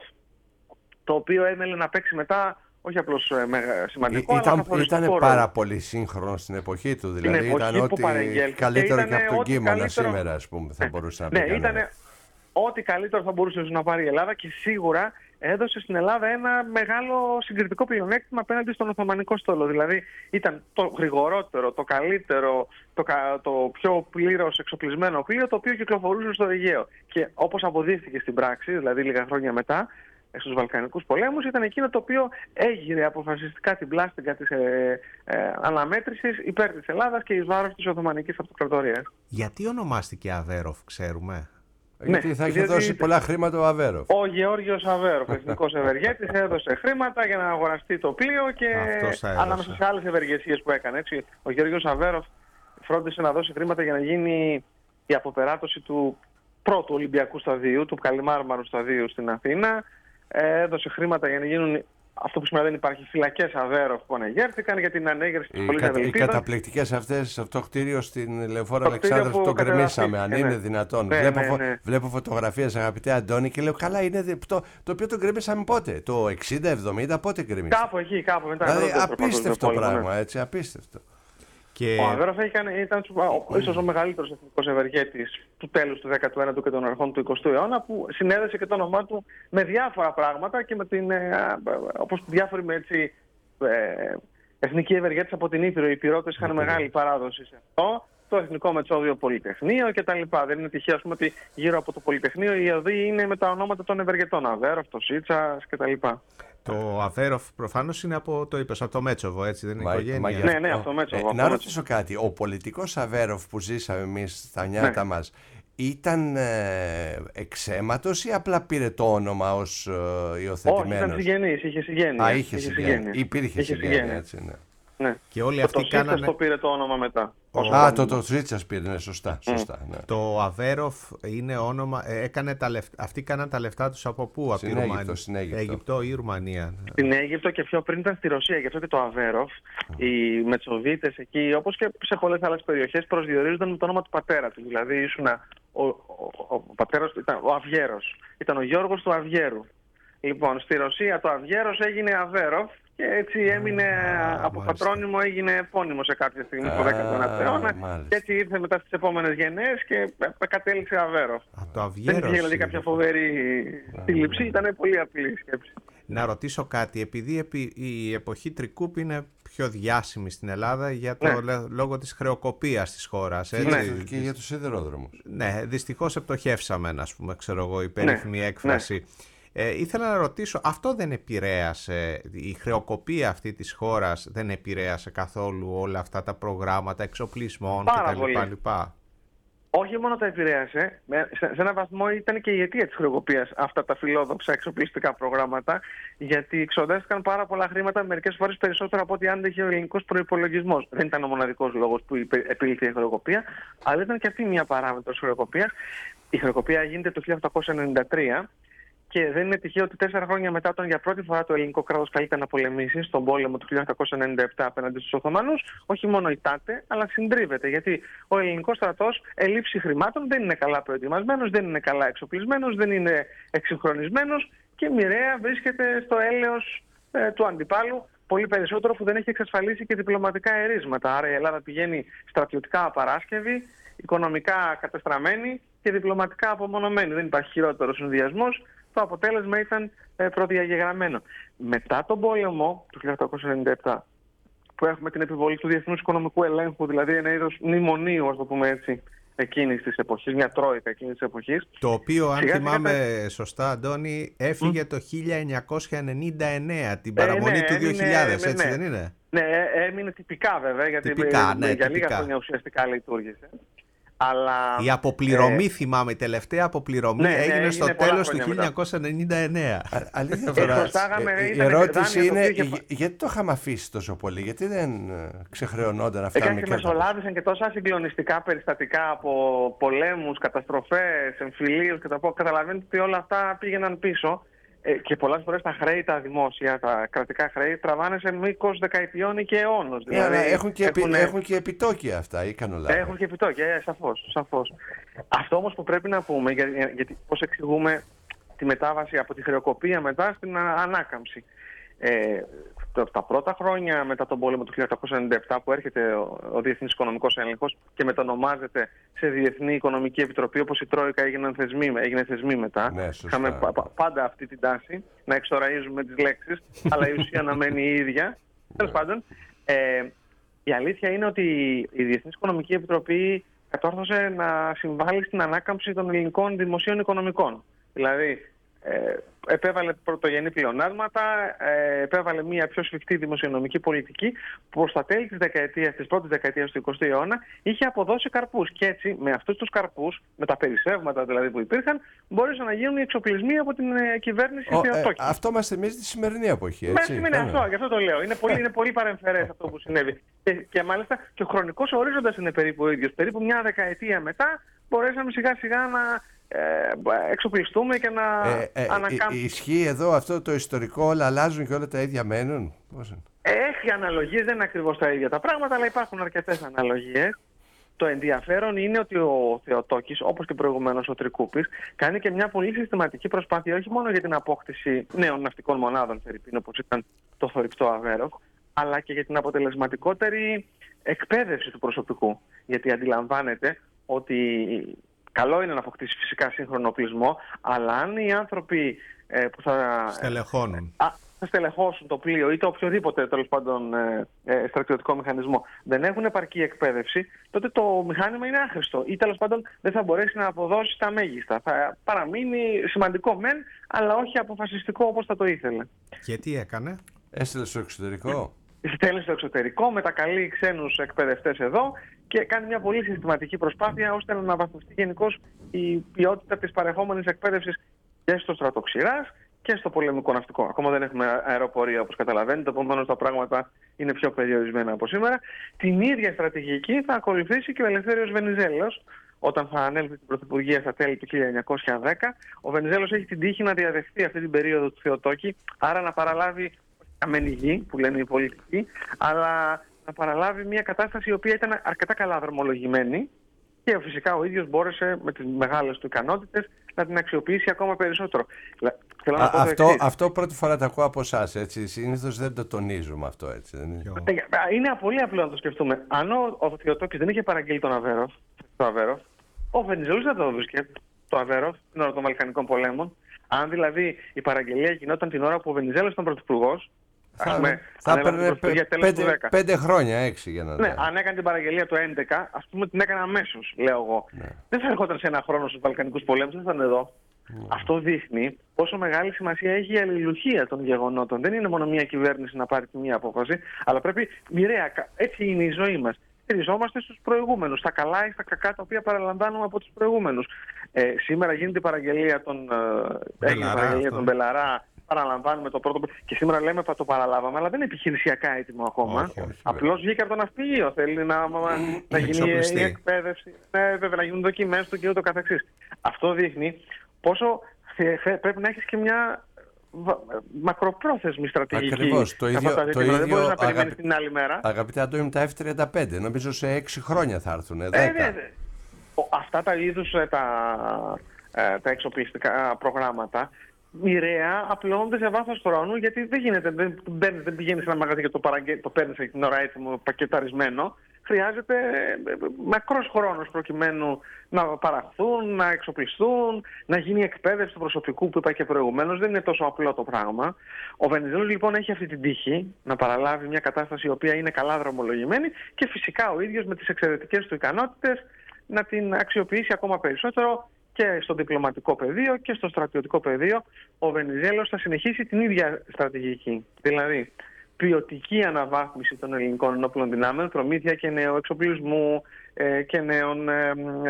το οποίο έμελε να παίξει μετά όχι απλώς σημαντικό, ήταν, αλλά καθοριστικό ήταν ρόλο. Πάρα πολύ σύγχρονο στην εποχή του, δηλαδή εποχή ήταν ό,τι καλύτερο και από τον Κίμωνα καλύτερο... σήμερα, ας πούμε, θα μπορούσε να πει. Ναι, ήταν ό,τι καλύτερο θα μπορούσε να πάρει η Ελλάδα και σίγουρα έδωσε στην Ελλάδα ένα μεγάλο συγκριτικό πλεονέκτημα απέναντι στον Οθωμανικό στόλο. Δηλαδή ήταν το γρηγορότερο, το καλύτερο, το, το πιο πλήρως εξοπλισμένο πλοίο το οποίο κυκλοφορούσε στο Αιγαίο. Και όπως αποδείχθηκε στην πράξη, δηλαδή λίγα χρόνια μετά, στους Βαλκανικούς πολέμους, ήταν εκείνο το οποίο έγειρε αποφασιστικά την πλάστιγκα της ε, ε, αναμέτρησης υπέρ της Ελλάδας και εις βάρος της Οθωμανικής Αυτοκρατορίας. Γιατί ονομάστηκε Αβέροφ, ξέρουμε? Γιατί ναι, θα είχε δώσει πολλά χρήματα ο Αβέροφ. Ο Γεώργιος Αβέροφ, εθνικός ευεργέτης, έδωσε χρήματα για να αγοραστεί το πλοίο και ανάμεσα σε άλλες ευεργεσίες που έκανε. Έτσι, ο Γεώργιος Αβέροφ φρόντισε να δώσει χρήματα για να γίνει η αποπεράτωση του πρώτου Ολυμπιακού σταδίου, του Καλιμάρμαρου σταδίου στην Αθήνα. Έδωσε χρήματα για να γίνουν αυτό που σήμερα δεν υπάρχει, φυλακές Αβέροφ που ανεγέρθηκαν για την ανέγερση της Πολύς Αδελφίδας. Οι καταπληκτικές αυτές, αυτό το κτίριο στην Λεωφόρο Αλεξάνδρου που το γκρεμίσαμε, αν ναι. είναι δυνατόν. Ναι, βλέπω, ναι, ναι. βλέπω φωτογραφίες, αγαπητέ Αντώνη, και λέω καλά, είναι το, το οποίο το γκρεμίσαμε πότε, το εξήντα εβδομήντα, πότε γκρεμίσαμε? Κάπου εκεί, κάπου μετά. Δηλαδή απίστευτο πράγμα, ναι. έτσι, απίστευτο. Και... Ο Αβέροφ ήταν ίσως ο μεγαλύτερος εθνικός ευεργέτης του τέλους του δέκατου ένατου και των αρχών του εικοστού αιώνα, που συνέδεσε και το όνομά του με διάφορα πράγματα και με την, όπως διάφοροι με έτσι, ε, εθνικοί ευεργέτες από την Ήπειρο. Οι Υπηρώτες είχαν μεγάλη παράδοση σε αυτό, το Εθνικό Μετσόβιο Πολυτεχνείο κτλ. Δεν είναι τυχαίο, ας πούμε, ότι γύρω από το Πολυτεχνείο η οδοί είναι με τα ονόματα των ευεργετών, Αβέροφ, το Σίτσας κτλ. Το Αβέροφ προφανώς είναι από το είπες, από το Μέτσοβο, έτσι δεν είναι Μα, οικογένεια? Μα, ναι, ναι, από το Μέτσοβο. Ε, να ρωτήσω κάτι. Ο πολιτικός Αβέροφ που ζήσαμε εμείς στα νιάτα ναι. μας ήταν ε, εξαίματος ή απλά πήρε το όνομα ως ε, υιοθετημένος? Όχι, ήταν συγγενής, είχε συγγένεια. Α, είχε συγγένεια. Υπήρχε συγγένεια, έτσι, ναι. Ναι. Και όλοι το αυτοί το κάνανε... το πήρε το όνομα μετά. Ο... Α, το, το Σίτσας πήρε, ναι, σωστά. σωστά Mm. ναι. Το Αβέροφ είναι όνομα, έκανε τα λεφτά, αυτοί κάναν τα λεφτά τους από πού? Από στην τη Αίγυπτο, Ρουμανία, στην Αίγυπτο. Αίγυπτο ή Ρουμανία? Στην Αίγυπτο και πιο πριν ήταν στη Ρωσία. Γι' αυτό και το Αβέροφ, mm. οι Μετσοβίτες εκεί, όπως και σε πολλές άλλες περιοχές, προσδιορίζονταν με το όνομα του πατέρα του. Δηλαδή ήσουν ο, ο, ο, ο πατέρας του ήταν ο Αυγέρος. Ήταν ο Γιώργος του Αυγέρου. Λοιπόν, στη Ρωσία το Αυγέρος έγινε Αβέροφ. Και έτσι έμεινε ah, από μάλιστα. πατρόνυμο, έγινε επώνυμο σε κάποια στιγμή στο δέκατο ένατο αιώνα. Και έτσι ήρθε μετά στις επόμενες γενναίες και κατέληξε Αβέροφ. Δεν είχε δηλαδή κάποια φοβερή σύλληψη, ήταν πολύ απλή η σκέψη. Να ρωτήσω κάτι, επειδή η εποχή Τρικούπη είναι πιο διάσημη στην Ελλάδα για το ναι. λόγο της χρεοκοπίας της χώρας. Έτσι. Ναι. Και για τους σιδηρόδρομους. Ναι, δυστυχώς επτοχεύσαμε, ας πούμε, ξέρω εγώ, η περίφημη ναι. έκφραση. Ναι. Ε, ήθελα να ρωτήσω, αυτό δεν επηρέασε, η χρεοκοπία αυτή της χώρας δεν επηρέασε καθόλου όλα αυτά τα προγράμματα εξοπλισμών κτλ? Όχι μόνο τα επηρέασε, σε, σε έναν βαθμό ήταν και η αιτία της χρεοκοπίας αυτά τα φιλόδοξα εξοπλιστικά προγράμματα, γιατί εξοδεύτηκαν πάρα πολλά χρήματα, μερικές φορές περισσότερο από ό,τι άντεχε ο ελληνικός προϋπολογισμός. Δεν ήταν ο μοναδικός λόγος που επήλθε η χρεοκοπία, αλλά ήταν και αυτή μια παράμετρος χρεοκοπίας. Η χρεοκοπία γίνεται το χίλια οκτακόσια ενενήντα τρία. Και δεν είναι τυχαίο ότι τέσσερα χρόνια μετά, όταν για πρώτη φορά το ελληνικό κράτος καλείται να πολεμήσει στον πόλεμο του χίλια οκτακόσια ενενήντα επτά απέναντι στους Οθωμανούς, όχι μόνο ητάται, αλλά συντρίβεται. Γιατί ο ελληνικός στρατός ελήψη χρημάτων, δεν είναι καλά προετοιμασμένος, δεν είναι καλά εξοπλισμένος, δεν είναι εξυγχρονισμένος και μοιραία βρίσκεται στο έλεος ε, του αντιπάλου, πολύ περισσότερο που δεν έχει εξασφαλίσει και διπλωματικά ερίσματα. Άρα η Ελλάδα πηγαίνει στρατιωτικά απαράσκευη, οικονομικά κατεστραμμένη και διπλωματικά απομονωμένη. Δεν υπάρχει χειρότερο συνδυασμός. Το αποτέλεσμα ήταν ε, προδιαγεγραμμένο. Μετά τον πόλεμο του χίλια οκτακόσια ενενήντα επτά, που έχουμε την επιβολή του διεθνούς οικονομικού ελέγχου, δηλαδή ένα είδος μνημονίου, ας το πούμε έτσι, εκείνης της εποχής, μια τρόικα εκείνης της εποχής. Το οποίο, αν σιγά, θυμάμαι σιγά, σωστά, Αντώνη, έφυγε mm. το χίλια εννιακόσια ενενήντα εννέα, την παραμονή ε, ναι, του δύο χιλιάδες, ναι, έτσι ναι. δεν είναι? Ναι, έμεινε τυπικά βέβαια, γιατί τυπικά, ναι, για τυπικά. λίγα χρόνια ουσιαστικά λειτουργήσε. Αλλά, η αποπληρωμή, ε, θυμάμαι, η τελευταία αποπληρωμή ναι, ναι, έγινε, έγινε στο τέλος του χίλια εννιακόσια ενενήντα εννέα. Αλήθεια τώρα, η ερώτηση είναι είχε... γιατί το είχαμε αφήσει τόσο πολύ, γιατί δεν ξεχρεωνόταν αυτά. Έκανε και μεσολάβησαν και τόσα συγκλονιστικά περιστατικά από πολέμους, καταστροφές, εμφυλίους και τα πω. Καταλαβαίνετε ότι όλα αυτά πήγαιναν πίσω. Και πολλές φορές τα χρέη, τα δημόσια, τα κρατικά χρέη τραβάνε σε μήκος δεκαετιών ή και αιώνος. Δηλαδή, yeah, έχουν, και έχουν... Επι... έχουν και επιτόκια αυτά ή κάνω λάθος? Έχουν και επιτόκια, ε, σαφώς, σαφώς. Αυτό όμως που πρέπει να πούμε, για, για, γιατί πώς εξηγούμε τη μετάβαση από τη χρεοκοπία μετά στην α, ανάκαμψη. Ε, τα πρώτα χρόνια μετά τον πόλεμο του χίλια οκτακόσια ενενήντα επτά, που έρχεται ο, ο Διεθνής Οικονομικός Έλεγχος και μετονομάζεται σε Διεθνή Οικονομική Επιτροπή, όπως η Τρόικα έγιναν θεσμοί, έγινε θεσμοί μετά. Ναι, είχαμε πα, πα, πάντα αυτή την τάση να εξοραίζουμε τις λέξεις, αλλά η ουσία να μένει η ίδια. Τέλος πάντων, ε, η αλήθεια είναι ότι η Διεθνής Οικονομική Επιτροπή κατόρθωσε να συμβάλλει στην ανάκαμψη των ελληνικών δημοσίων οικονομικών. Δηλαδή, Ε, επέβαλε πρωτογενή πλεονάσματα, ε, επέβαλε μια πιο σφιχτή δημοσιονομική πολιτική που προς τα τέλη της δεκαετίας, της πρώτης δεκαετίας του εικοστού αιώνα είχε αποδώσει καρπούς. Και έτσι, με αυτούς τους καρπούς, με τα περισσεύματα δηλαδή που υπήρχαν, μπόρεσαν να γίνουν οι εξοπλισμοί από την ε, κυβέρνηση Θεοτόκη. Ε, αυτό μας θυμίζει τη σημερινή εποχή. Έτσι, ναι, σημαίνει αυτό, γι' αυτό το λέω. Είναι πολύ, είναι πολύ παρεμφερές αυτό που συνέβη. Και, και μάλιστα και ο χρονικός ορίζοντας είναι περίπου ο ίδιος. Περίπου μια δεκαετία μετά μπορέσαμε σιγά σιγά να Ε, εξοπλιστούμε και να ε, ε, ανακάμψουμε. Ισχύει εδώ αυτό το ιστορικό, όλα αλλάζουν και όλα τα ίδια μένουν? Έχει αναλογίες, δεν είναι ακριβώς τα ίδια τα πράγματα, αλλά υπάρχουν αρκετές αναλογίες. Το ενδιαφέρον είναι ότι ο Θεοτόκης, όπως και προηγουμένως ο Τρικούπης, κάνει και μια πολύ συστηματική προσπάθεια όχι μόνο για την απόκτηση νέων ναυτικών μονάδων, όπως ήταν το θωρηκτό Αβέροφ, αλλά και για την αποτελεσματικότερη εκπαίδευση του προσωπικού. Γιατί αντιλαμβάνεται ότι καλό είναι να αποκτήσει φυσικά σύγχρονο οπλισμό, αλλά αν οι άνθρωποι ε, που θα στελεχώνουν, α, θα στελεχώσουν το πλοίο ή το οποιοδήποτε τέλος πάντων ε, ε, στρατιωτικό μηχανισμό δεν έχουν επαρκή εκπαίδευση, τότε το μηχάνημα είναι άχρηστο ή τέλος πάντων δεν θα μπορέσει να αποδώσει τα μέγιστα. Θα παραμείνει σημαντικό μεν, αλλά όχι αποφασιστικό όπως θα το ήθελε. Και τι έκανε? Έστειλε στο εξωτερικό. Στέλνει στο εξωτερικό, μετακαλεί ξένους εκπαιδευτές εδώ και κάνει μια πολύ συστηματική προσπάθεια ώστε να αναβαθμιστεί γενικώς η ποιότητα της παρεχόμενης εκπαίδευσης και στο στρατοξηράς και στο πολεμικό ναυτικό. Ακόμα δεν έχουμε αεροπορία, όπως καταλαβαίνετε, επομένως τα πράγματα είναι πιο περιορισμένα από σήμερα. Την ίδια στρατηγική θα ακολουθήσει και ο Ελευθέριος Βενιζέλος όταν θα ανέλθει στην Πρωθυπουργία στα τέλη του χίλια εννιακόσια δέκα. Ο Βενιζέλος έχει την τύχη να διαδεχθεί αυτή την περίοδο του Θεοτόκη, άρα να παραλάβει καμένη γη, που λένε οι πολιτικοί, αλλά να παραλάβει μια κατάσταση η οποία ήταν αρκετά καλά δρομολογημένη και φυσικά ο ίδιος μπόρεσε με τις μεγάλες του ικανότητες να την αξιοποιήσει ακόμα περισσότερο. Θέλω να Α, πω αυτό, αυτό πρώτη φορά το ακούω από εσάς, έτσι. Συνήθως δεν το τονίζουμε αυτό, έτσι. Δεν είναι? Είναι πολύ απλό να το σκεφτούμε. Αν ο, ο Θεοτόκης δεν είχε παραγγείλει τον Αβέροφ, το Αβέροφ, ο Βενιζέλος δεν το βρίσκε το Αβέροφ την ώρα των Βαλκανικών πολέμων. Αν δηλαδή η παραγγελία γινόταν την ώρα που ο Βενιζέλος ήταν πρωθυπουργός, θα, πούμε, θα έπαιρνε πέντε, πέντε χρόνια, έξι για να ναι, αν έκανε την παραγγελία το έντεκα, ας πούμε την έκανε αμέσως, λέω εγώ. Ναι. Δεν θα ερχόταν σε ένα χρόνο στους Βαλκανικούς πολέμους, δεν θα ήταν εδώ. Mm. Αυτό δείχνει πόσο μεγάλη σημασία έχει η αλληλουχία των γεγονότων. Δεν είναι μόνο μια κυβέρνηση να πάρει τη μία απόφαση, αλλά πρέπει μοιραία. Έτσι είναι η ζωή μας. Στηριζόμαστε στους προηγούμενους, στα καλά ή στα κακά τα οποία παραλαμβάνουμε από τους προηγούμενους. Ε, σήμερα γίνεται η παραγγελία των, ε, έγινε η παραγγελία των Μπελαρά. Παραλαμβάνουμε το πρώτο. Και σήμερα λέμε το παραλάβαμε, αλλά δεν είναι επιχειρησιακά έτοιμο ακόμα. Απλώς βγήκε από το ναυπηγείο. Θέλει να, να γίνει η εκπαίδευση, ναι, βέβαια, να γίνουν δοκιμές του και ούτω καθεξής. Αυτό δείχνει πόσο πρέπει να έχεις και μια μακροπρόθεσμη στρατηγική. Ακριβώς. Το ίδιο, το ίδιο δεν μπορείς να περιμένεις την άλλη μέρα. Αγαπητέ Αντώνη, τα εφ τριάντα πέντε νομίζω σε έξι χρόνια θα έρθουν. Ε, ναι, ναι. Αυτά τα είδους τα, τα εξοπλιστικά προγράμματα μοιραία απλώνονται σε βάθος χρόνου, γιατί δεν γίνεται, δεν, δεν, δεν πηγαίνεις σε ένα μαγαζί και το, παραγγε... το παίρνεις την ώρα έτοιμο πακεταρισμένο. χρειάζεται μακρός χρόνος προκειμένου να παραχθούν, να εξοπλιστούν, να γίνει εκπαίδευση του προσωπικού που είπα και προηγουμένως. Δεν είναι τόσο απλό το πράγμα. Ο Βενιζέλος λοιπόν έχει αυτή την τύχη να παραλάβει μια κατάσταση η οποία είναι καλά δρομολογημένη και φυσικά ο ίδιος με τις εξαιρετικές του ικανότητες να την αξιοποιήσει ακόμα περισσότερο και στο διπλωματικό πεδίο και στο στρατιωτικό πεδίο. Ο Βενιζέλος θα συνεχίσει την ίδια στρατηγική. Δηλαδή, ποιοτική αναβάθμιση των ελληνικών ενόπλων δυνάμεων, προμήθεια και νέου εξοπλισμού ε, και νέων ε,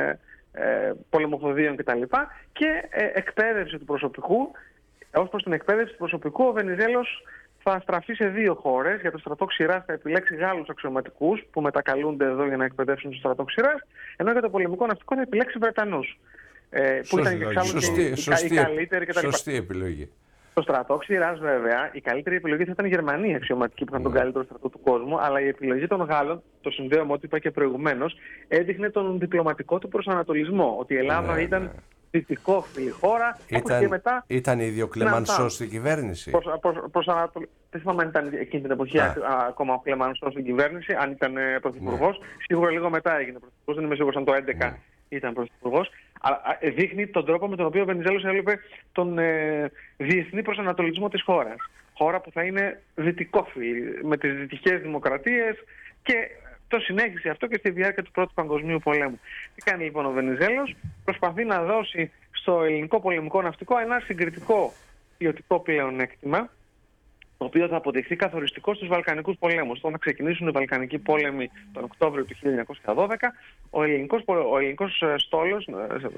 ε, πολεμοφοδίων κτλ. Και ε, εκπαίδευση του προσωπικού. Ως προς την εκπαίδευση του προσωπικού, ο Βενιζέλος θα στραφεί σε δύο χώρες. Για το στρατό Ξηράς θα επιλέξει Γάλλους αξιωματικούς που μετακαλούνται εδώ για να εκπαιδεύσουν το στρατό Ξηράς, ενώ για το πολεμικό ναυτικό θα επιλέξει Βρετανούς. Ε, που ήταν και εξάλλου σωστή, οι, σωστή, οι καλύτεροι κτλ. Σωστή επιλογή. Στο στρατό Ξηράς, βέβαια, η καλύτερη επιλογή θα ήταν οι Γερμανοί αξιωματικοί που είχαν τον καλύτερο στρατό του κόσμου, αλλά η επιλογή των Γάλλων, το συνδέω με ό,τι είπα και προηγουμένως, έδειχνε τον διπλωματικό του προσανατολισμό. Ότι η Ελλάδα ναι, ήταν ναι. δυτικόφιλη χώρα. Ήταν, και μετά, ήταν ίδιο ο Κλεμανσό στην κυβέρνηση. Προς, προς, προσανατολ... Δεν θυμάμαι αν ήταν εκείνη την εποχή α. ακόμα ο Κλεμανσό στην κυβέρνηση, αν ήταν πρωθυπουργός. Ναι. Σίγουρα λίγο μετά έγινε πρωθυπουργός, δεν είμαι σίγουρος αν το έντεκα ναι. ήταν πρωθυπουργός. Αλλά δείχνει τον τρόπο με τον οποίο ο Βενιζέλος έβλεπε τον ε, διεθνή προσανατολισμό της χώρας. Χώρα που θα είναι δυτικόφιλη, με τις δυτικές δημοκρατίες, και το συνέχισε αυτό και στη διάρκεια του Πρώτου Παγκοσμίου Πολέμου. Τι κάνει λοιπόν ο Βενιζέλος? Προσπαθεί να δώσει στο ελληνικό πολεμικό ναυτικό ένα συγκριτικό ποιοτικό πλεονέκτημα, το οποίο θα αποδειχθεί καθοριστικό στους Βαλκανικούς πολέμους. Όταν θα ξεκινήσουν οι Βαλκανικοί πόλεμοι τον Οκτώβριο του χίλια εννιακόσια δώδεκα, ο ελληνικός, ο ελληνικός στόλος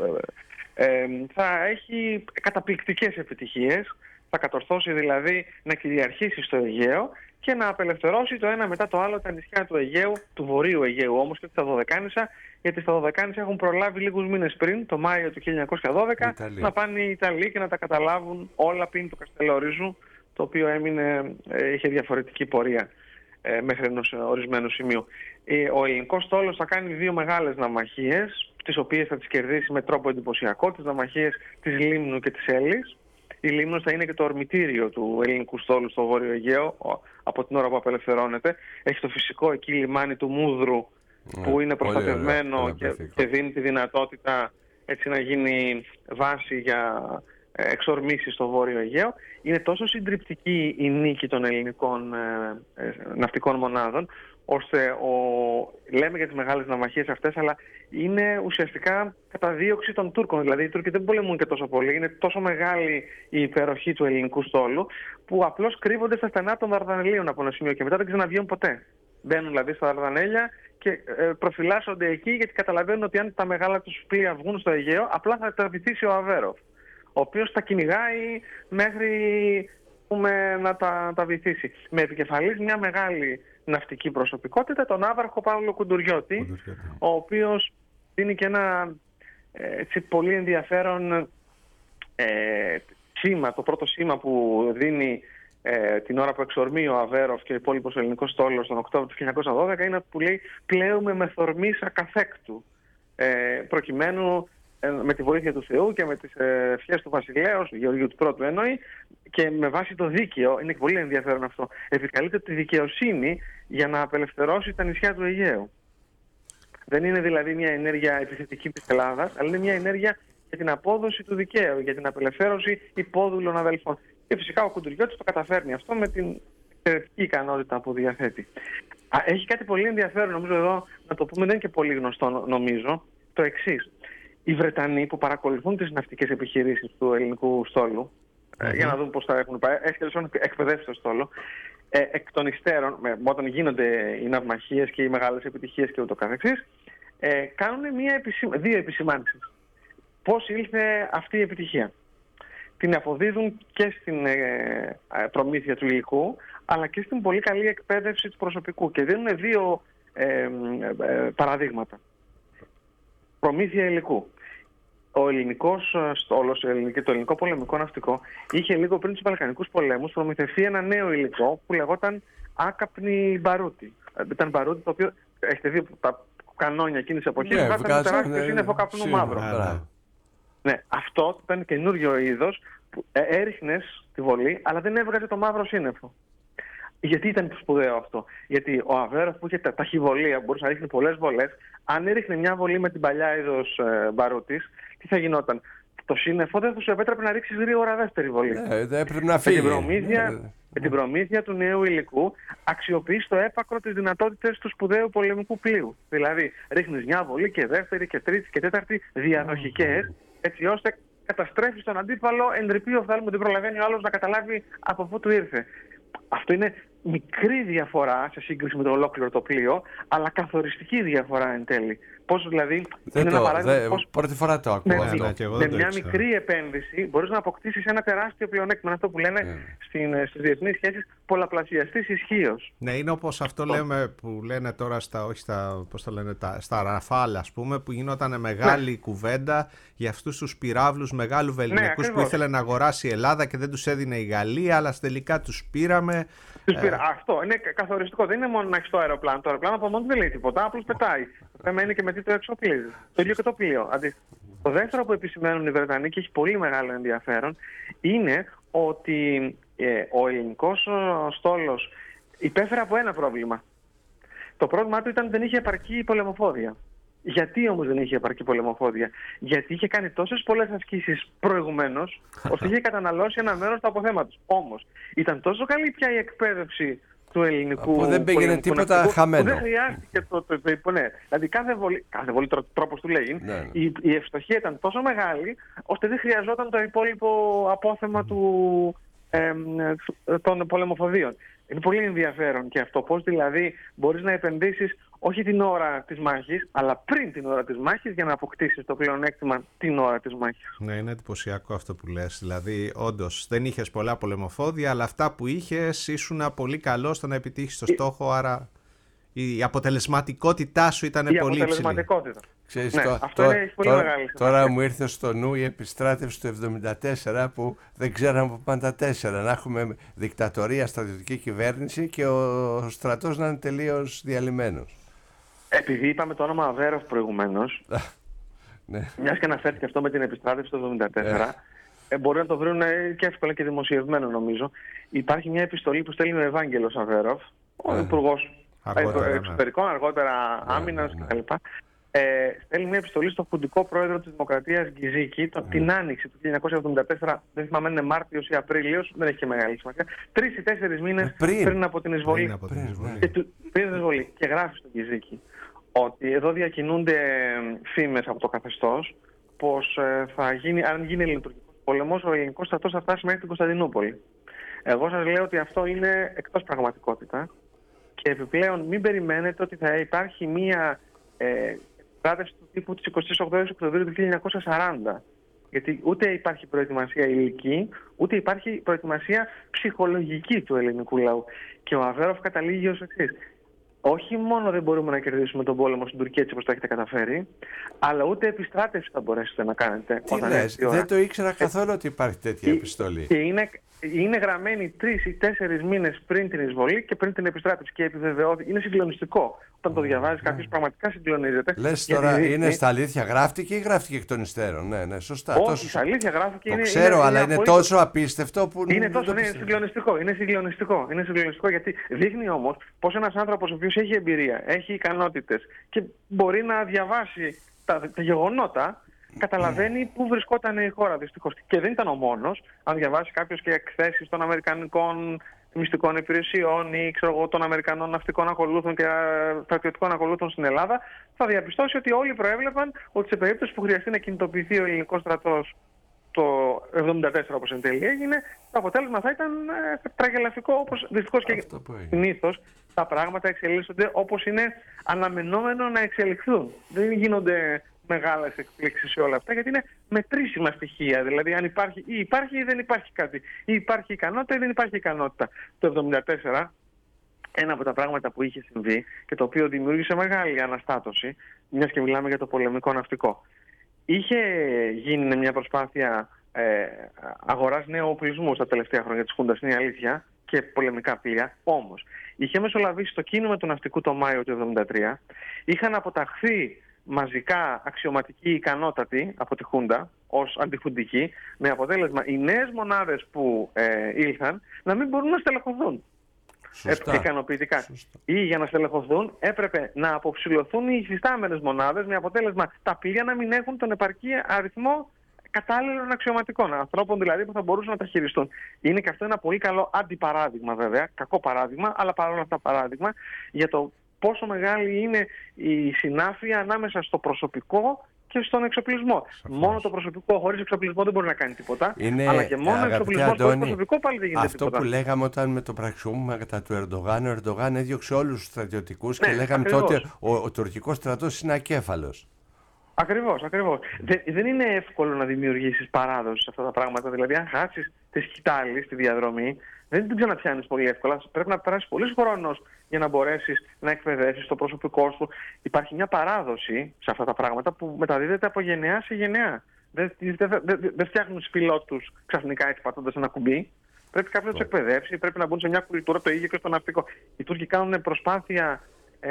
ε, ε, θα έχει καταπληκτικές επιτυχίες. Θα κατορθώσει δηλαδή να κυριαρχήσει στο Αιγαίο και να απελευθερώσει το ένα μετά το άλλο τα νησιά του Αιγαίου, του Βορείου Αιγαίου όμως, και τα Δωδεκάνησα, γιατί στα Δωδεκάνησα έχουν προλάβει λίγους μήνες πριν, το Μάιο του χίλια εννιακόσια δώδεκα, Ιταλία. να πάνε οι Ιταλοί και να τα καταλάβουν όλα πριν το Καστελόριζου, το οποίο έμεινε, ε, είχε διαφορετική πορεία ε, μέχρι ενός ορισμένου σημείου. Ε, ο ελληνικός στόλος θα κάνει δύο μεγάλες ναυμαχίες, τις οποίες θα τις κερδίσει με τρόπο εντυπωσιακό, τις ναυμαχίες της Λίμνου και της Έλλης. Η Λίμνος θα είναι και το ορμητήριο του ελληνικού στόλου στο Βόρειο Αιγαίο από την ώρα που απελευθερώνεται. Έχει το φυσικό εκεί λιμάνι του Μούδρου, που είναι προστατευμένο και, και δίνει τη δυνατότητα έτσι να γίνει βάση για εξορμήσεις στο Βόρειο Αιγαίο. Είναι τόσο συντριπτική η νίκη των ελληνικών ε, ε, ναυτικών μονάδων, ώστε ο, λέμε για τις μεγάλες ναυμαχίες αυτές, αλλά είναι ουσιαστικά καταδίωξη των Τούρκων. Δηλαδή οι Τούρκοι δεν πολεμούν και τόσο πολύ, είναι τόσο μεγάλη η υπεροχή του ελληνικού στόλου, που απλώς κρύβονται στα στενά των Δαρδανελίων από ένα σημείο και μετά δεν ξαναβγαίνουν ποτέ. Μπαίνουν δηλαδή στα Δαρδανέλια και ε, προφυλάσσονται εκεί, γιατί καταλαβαίνουν ότι αν τα μεγάλα τους πλοία βγουν στο Αιγαίο, απλά θα τα βυθίσει ο Αβέροφ, ο οποίος τα κυνηγάει μέχρι πούμε, να τα, τα βυθίσει. Με επικεφαλής μια μεγάλη ναυτική προσωπικότητα, τον άβαρχο Παύλο Κουντουριώτη, Κουντουριώτη. ο οποίος δίνει και ένα έτσι, πολύ ενδιαφέρον ε, σήμα, το πρώτο σήμα που δίνει ε, την ώρα που εξορμεί ο Αβέροφ και ο υπόλοιπος ελληνικός στόλος τον Οκτώβριο του χίλια εννιακόσια δώδεκα, είναι που λέει «πλέουμε με θορμής ακαθέκτου», ε, προκειμένου με τη βοήθεια του Θεού και με τις ευχές του βασιλέως, Γεωργίου του Πρώτου εννοεί, και με βάση το δίκαιο, είναι πολύ ενδιαφέρον αυτό, επικαλείται τη δικαιοσύνη για να απελευθερώσει τα νησιά του Αιγαίου. Δεν είναι δηλαδή μια ενέργεια επιθετική της Ελλάδας, αλλά είναι μια ενέργεια για την απόδοση του δικαίου, για την απελευθέρωση υπόδουλων αδελφών. Και φυσικά ο Κουντουριώτης το καταφέρνει αυτό με την εξαιρετική ικανότητα που διαθέτει. Έχει κάτι πολύ ενδιαφέρον, νομίζω εδώ να το πούμε, δεν είναι και πολύ γνωστό νομίζω, το εξής. Οι Βρετανοί που παρακολουθούν τις ναυτικές επιχειρήσεις του ελληνικού στόλου, mm-hmm. για να δουν πώς θα έχουν πάει, έχει εκπαιδεύσει το στόλο, ε, εκ των υστέρων, με, όταν γίνονται οι ναυμαχίες και οι μεγάλες επιτυχίες και ούτω καθεξής, ε, κάνουν μια επισημα... δύο επισημάνσεις. Πώς ήλθε αυτή η επιτυχία. Την αποδίδουν και στην ε, προμήθεια του υλικού, αλλά και στην πολύ καλή εκπαίδευση του προσωπικού. Και δίνουν δύο ε, ε, ε, παραδείγματα. Προμήθεια υλικού. Ο ελληνικός στόλος, το ελληνικό πολεμικό ναυτικό, είχε λίγο πριν τους Βαλκανικούς πολέμους προμηθευτεί ένα νέο υλικό που λεγόταν άκαπνη μπαρούτι. Ήταν μπαρούτι το οποίο, έχετε δει τα κανόνια εκείνης της εποχής, yeah, βγάζανε τεράστιο σύννεφο καπνού μαύρο. Yeah. Ναι, αυτό ήταν καινούριο είδος που έριχνες τη βολή, αλλά δεν έβγαζε το μαύρο σύννεφο. Γιατί ήταν σπουδαίο αυτό? Γιατί ο Αβέροφ που είχε τα ταχυβολία, που μπορούσε να ρίχνει πολλές βολές, αν έριχνε μια βολή με την παλιά είδος ε, μπαρούτης, τι θα γινόταν? Το σύννεφο δεν θα σου επέτρεπε να ρίξει γρήγορα δεύτερη βολή. Ναι, δεν έπρεπε να φύγει. Με την προμήθεια, ναι. με την προμήθεια του νέου υλικού αξιοποιεί στο έπακρο τις δυνατότητες του σπουδαίου πολεμικού πλοίου. Δηλαδή, ρίχνεις μια βολή και δεύτερη και τρίτη και τέταρτη διαδοχικές, έτσι ώστε καταστρέφει τον αντίπαλο εντρυπή οφθάλμου, δεν προλαβαίνει ο άλλος να καταλάβει από πού του ήρθε. Αυτό είναι μικρή διαφορά σε σύγκριση με το ολόκληρο το πλοίο, αλλά καθοριστική διαφορά εν τέλει. Πώς δηλαδή. Δεν είναι το, ένα παράδειγμα. δε, πώς, πρώτη φορά το ακούω με, αυτό. Ναι, ναι, με μια μικρή επένδυση μπορείς να αποκτήσεις ένα τεράστιο πλεονέκτημα. Αυτό που λένε Yeah. στην, στις διεθνείς σχέσεις πολλαπλασιαστής ισχύος. Ναι, είναι όπως αυτό λέμε, που λένε τώρα στα, όχι στα, πώς το λένε, τα, στα Ραφάλ, ας πούμε, που γινόταν μεγάλη ναι. κουβέντα για αυτούς τους πυράβλους μεγάλου βεληνικούς ναι, που ήθελε να αγοράσει η Ελλάδα και δεν τους έδινε η Γαλλία, αλλά τελικά τους πήραμε. Τους πήρα. Ε... Αυτό είναι καθοριστικό. Δεν είναι μόνο να έχεις το αεροπλάνο. Το αεροπλάνο από μόνο δεν λέει τίποτα, απλώς πετάει. Το θέμα είναι και με τι το εξοπλίζει. Το ίδιο και το πλοίο. Το δεύτερο που επισημαίνουν οι Βρετανοί και έχει πολύ μεγάλο ενδιαφέρον είναι ότι ε, ο ελληνικός στόλος υπέφερε από ένα πρόβλημα. Το πρόβλημά του ήταν ότι δεν είχε επαρκή πολεμοφόδια. Γιατί όμως δεν είχε επαρκή πολεμοφόδια? Γιατί είχε κάνει τόσες πολλές ασκήσεις προηγουμένως, ώστε είχε καταναλώσει ένα μέρος του αποθέματος. Όμως ήταν τόσο καλή πια η εκπαίδευση του ελληνικού. Που δεν πήγαινε τίποτα ναυτικού, χαμένο. Που δεν χρειάστηκε το, το, το, το ναι. Δηλαδή κάθε βολή, κάθε βολή τρόπος του λέγει, ναι, ναι. η, η ευστοχία ήταν τόσο μεγάλη, ώστε δεν χρειαζόταν το υπόλοιπο απόθεμα mm. του, ε, των πολεμοφοδίων. Είναι πολύ ενδιαφέρον και αυτό, πώς δηλαδή μπορείς να επενδύσεις όχι την ώρα της μάχης, αλλά πριν την ώρα της μάχης για να αποκτήσεις το πλεονέκτημα την ώρα της μάχης. Ναι, είναι εντυπωσιακό αυτό που λες. Δηλαδή, όντως, δεν είχες πολλά πολεμοφόδια, αλλά αυτά που είχες ήσουν πολύ καλό στο να επιτύχεις το στόχο, άρα η αποτελεσματικότητά σου ήταν η πολύ υψηλή. Αποτελεσματικότητα. Ξέρεις, ναι, το, αυτό το, είναι πολύ το, μεγάλη. Τώρα μου ήρθε στο νου η επιστράτευση του εβδομήντα τέσσερα που δεν ξέραμε που πάνε τα τέσσερα. Να έχουμε δικτατορία, στρατιωτική κυβέρνηση και ο στρατός να είναι τελείως διαλυμένος. Επειδή είπαμε το όνομα Αβέροφ προηγουμένως, ναι. μιας και αναφέρθηκε αυτό με την επιστράτευση του εβδομήντα τέσσερα, ε, μπορεί να το βρουν και εύκολα και δημοσιευμένο νομίζω. Υπάρχει μια επιστολή που στέλνει ο Ευάγγελος Αβέροφ, ο ε. Υπουργός Εξωτερικών, ναι. αργότερα Άμυνας ναι, ναι. κτλ. Ε, στέλνει μια επιστολή στο χουντικό πρόεδρο της Δημοκρατίας Γκυζίκη mm. την άνοιξη του χίλια εννιακόσια εβδομήντα τέσσερα, δεν θυμάμαι αν είναι Μάρτιος ή Απρίλιος, δεν έχει και μεγάλη σημασία. Τρεις ή τέσσερις μήνες πριν. πριν από την εισβολή. Πριν από την εισβολή. Και, του, πριν την εισβολή. Και γράφει στο Γκυζίκη ότι εδώ διακινούνται φήμες από το καθεστώς πως ε, θα γίνει, αν γίνει ελληνοτουρκικός πόλεμος, ο ελληνικός στρατός θα φτάσει μέχρι την Κωνσταντινούπολη. Εγώ σας λέω ότι αυτό είναι εκτός πραγματικότητα και επιπλέον μην περιμένετε ότι θα υπάρχει μία ε, στράτευση του τύπου της εικοστής ογδόης Οκτωβρίου του χίλια εννιακόσια σαράντα. Γιατί ούτε υπάρχει προετοιμασία υλική, ούτε υπάρχει προετοιμασία ψυχολογική του ελληνικού λαού. Και ο Αβέροφ καταλήγει ως εξής. Όχι μόνο δεν μπορούμε να κερδίσουμε τον πόλεμο στην Τουρκία έτσι όπως το έχετε καταφέρει, αλλά ούτε επιστράτευση θα μπορέσετε να κάνετε. Τι λες, δεν το ήξερα καθόλου ότι υπάρχει τέτοια επιστολή. Και είναι, είναι γραμμένη τρεις ή τέσσερις μήνες πριν την εισβολή και πριν την επιστράτευση και επιβεβαιώθηκε. Είναι συγκλονιστικό. Όταν το διαβάζει, κάποιος πραγματικά συγκλονίζεται. Λες τώρα, δείχνει... είναι στα αλήθεια γράφτηκε ή γράφτηκε εκ των υστέρων? Ναι, ναι, σωστά. Όχι, τόσο... στα αλήθεια γράφτηκε. Το είναι, ξέρω, είναι, αλλά είναι, είναι τόσο απίστευτο που. Είναι τόσο ναι, είναι συγκλονιστικό. Είναι συγκλονιστικό. Είναι συγκλονιστικό γιατί δείχνει όμως πως ένας άνθρωπος ο οποίος έχει εμπειρία, έχει ικανότητες και μπορεί να διαβάσει τα, τα γεγονότα, καταλαβαίνει πού βρισκόταν η χώρα δυστυχώς. Και δεν ήταν ο μόνος. Αν διαβάσει κάποιος και εκθέσεις των Αμερικανικών μυστικών υπηρεσιών ή ξέρω εγώ, των Αμερικανών ναυτικών ακολούθων και στρατιωτικών ακολούθων στην Ελλάδα, θα διαπιστώσει ότι όλοι προέβλεπαν ότι σε περίπτωση που χρειαστεί να κινητοποιηθεί ο ελληνικός στρατός το εβδομήντα τέσσερα όπως εν τέλει έγινε, το αποτέλεσμα θα ήταν ε, τραγελαφικό, όπως δυστυχώς και συνήθως τα πράγματα εξελίσσονται όπως είναι αναμενόμενο να εξελιχθούν. Δεν γίνονται μεγάλες εκπλήξεις σε όλα αυτά, γιατί είναι μετρήσιμα στοιχεία. Δηλαδή, αν υπάρχει ή υπάρχει ή δεν υπάρχει κάτι. Ή υπάρχει ικανότητα ή δεν υπάρχει ικανότητα. Το εβδομήντα τέσσερα, ένα από τα πράγματα που είχε συμβεί και το οποίο δημιούργησε μεγάλη αναστάτωση, μιας και μιλάμε για το πολεμικό ναυτικό. Είχε γίνει μια προσπάθεια ε, αγοράς νέου οπλισμού στα τελευταία χρόνια της Χούντας, είναι η αλήθεια, και πολεμικά πλοία. Όμως, είχε μεσολαβήσει το κίνημα του ναυτικού το Μάιο του εβδομήντα τρία, είχαν αποταχθεί μαζικά αξιωματικοί ικανότατοι από τη Χούντα ως αντιχουντικοί, με αποτέλεσμα οι νέες μονάδες που ε, ήλθαν να μην μπορούν να στελεχωθούν. ε, ικανοποιητικά. Σωστά. Ή για να στελεχωθούν έπρεπε να αποψηλωθούν οι υφιστάμενες μονάδες, με αποτέλεσμα τα πλοία να μην έχουν τον επαρκή αριθμό κατάλληλων αξιωματικών, ανθρώπων δηλαδή που θα μπορούσαν να τα χειριστούν. Είναι και αυτό ένα πολύ καλό αντιπαράδειγμα, βέβαια, κακό παράδειγμα, αλλά παρόλα αυτά παράδειγμα για το πόσο μεγάλη είναι η συνάφεια ανάμεσα στο προσωπικό και στον εξοπλισμό. Σαφώς. Μόνο το προσωπικό χωρίς εξοπλισμό δεν μπορεί να κάνει τίποτα. Είναι, αλλά και μόνο εξοπλισμό χωρίς προσωπικό πάλι δεν γίνεται αυτό τίποτα. Αυτό που λέγαμε όταν με το πραξιούμενο κατά του Ερντογάν, ο Ερντογάν έδιωξε όλους τους στρατιωτικούς, ναι, και λέγαμε ακριβώς. Τότε ο, ο τουρκικός στρατός είναι ακέφαλος. Ακριβώς, ακριβώς. Δεν, δεν είναι εύκολο να δημιουργήσεις παράδοση σε αυτά τα πράγματα. Δηλαδή, αν χάσεις τη σκητάλη στη διαδρομή, δεν την ξαναπιάνεις πολύ εύκολα. Πρέπει να περάσει πολύς χρόνος για να μπορέσεις να εκπαιδεύσεις το προσωπικό σου. Υπάρχει μια παράδοση σε αυτά τα πράγματα που μεταδίδεται από γενεά σε γενεά. Δεν, δεν, δεν, δεν φτιάχνουν τους πιλότους ξαφνικά έτσι πατώντας ένα κουμπί. Πρέπει κάποιος να τους εκπαιδεύσει, πρέπει να μπουν σε μια κουλτούρα, το ίδιο και στο ναυτικό. Οι Τούρκοι κάνουν προσπάθεια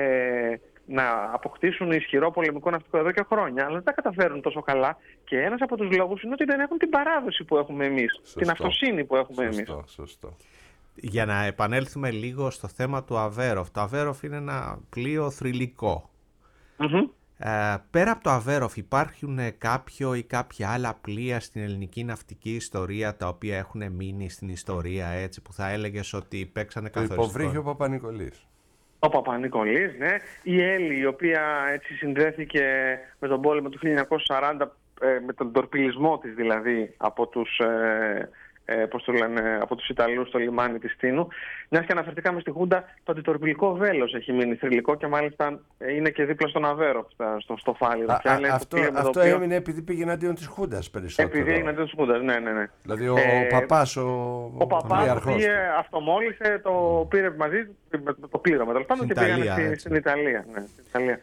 ε, να αποκτήσουν ισχυρό πολεμικό ναυτικό εδώ και χρόνια, αλλά δεν τα καταφέρουν τόσο καλά. Και ένας από τους λόγους είναι ότι δεν έχουν την παράδοση που έχουμε εμείς, σωστό. Την αυτοσύνη που έχουμε σωστό, εμείς. Σωστό. Για να επανέλθουμε λίγο στο θέμα του Αβέροφ. Το Αβέροφ είναι ένα πλοίο θρυλικό. Mm-hmm. Ε, πέρα από το Αβέροφ υπάρχουν κάποιο ή κάποια άλλα πλοία στην ελληνική ναυτική ιστορία τα οποία έχουν μείνει στην ιστορία, έτσι, που θα έλεγες ότι παίξανε καθοριστικό? Το υποβρύχιο Παπα-Νικολής. Ο Παπα-Νικολής, ναι. Η Έλλη, η οποία έτσι συνδέθηκε με τον πόλεμο του χίλια εννιακόσια σαράντα, ε, με τον τορπιλισμό της δηλαδή από τους, ε, ε, πώς το λένε, από τους Ιταλούς στο λιμάνι της Τίνου. Μιας και αναφερθήκαμε στη Χούντα, το αντιτορπιλικό βέλος έχει μείνει θρυλικό και μάλιστα είναι και δίπλα στον Αβέροφ, στο, στο Φάληρο. Αυτό, αυτό οποίο... έμεινε επειδή πήγε εναντίον της Χούντας περισσότερο. Επειδή πήγε εναντίον της Χούντας, ναι, ναι, ναι. Δηλαδή ο, ε, ο παπάς, ο, ο παπάς πήγε, αυτομόλυσε, το πήρε μαζί του, το πλήρωμα τέλος πάντων, και πήγανε στη, στην Ιταλία. Ναι, στην Ιταλία.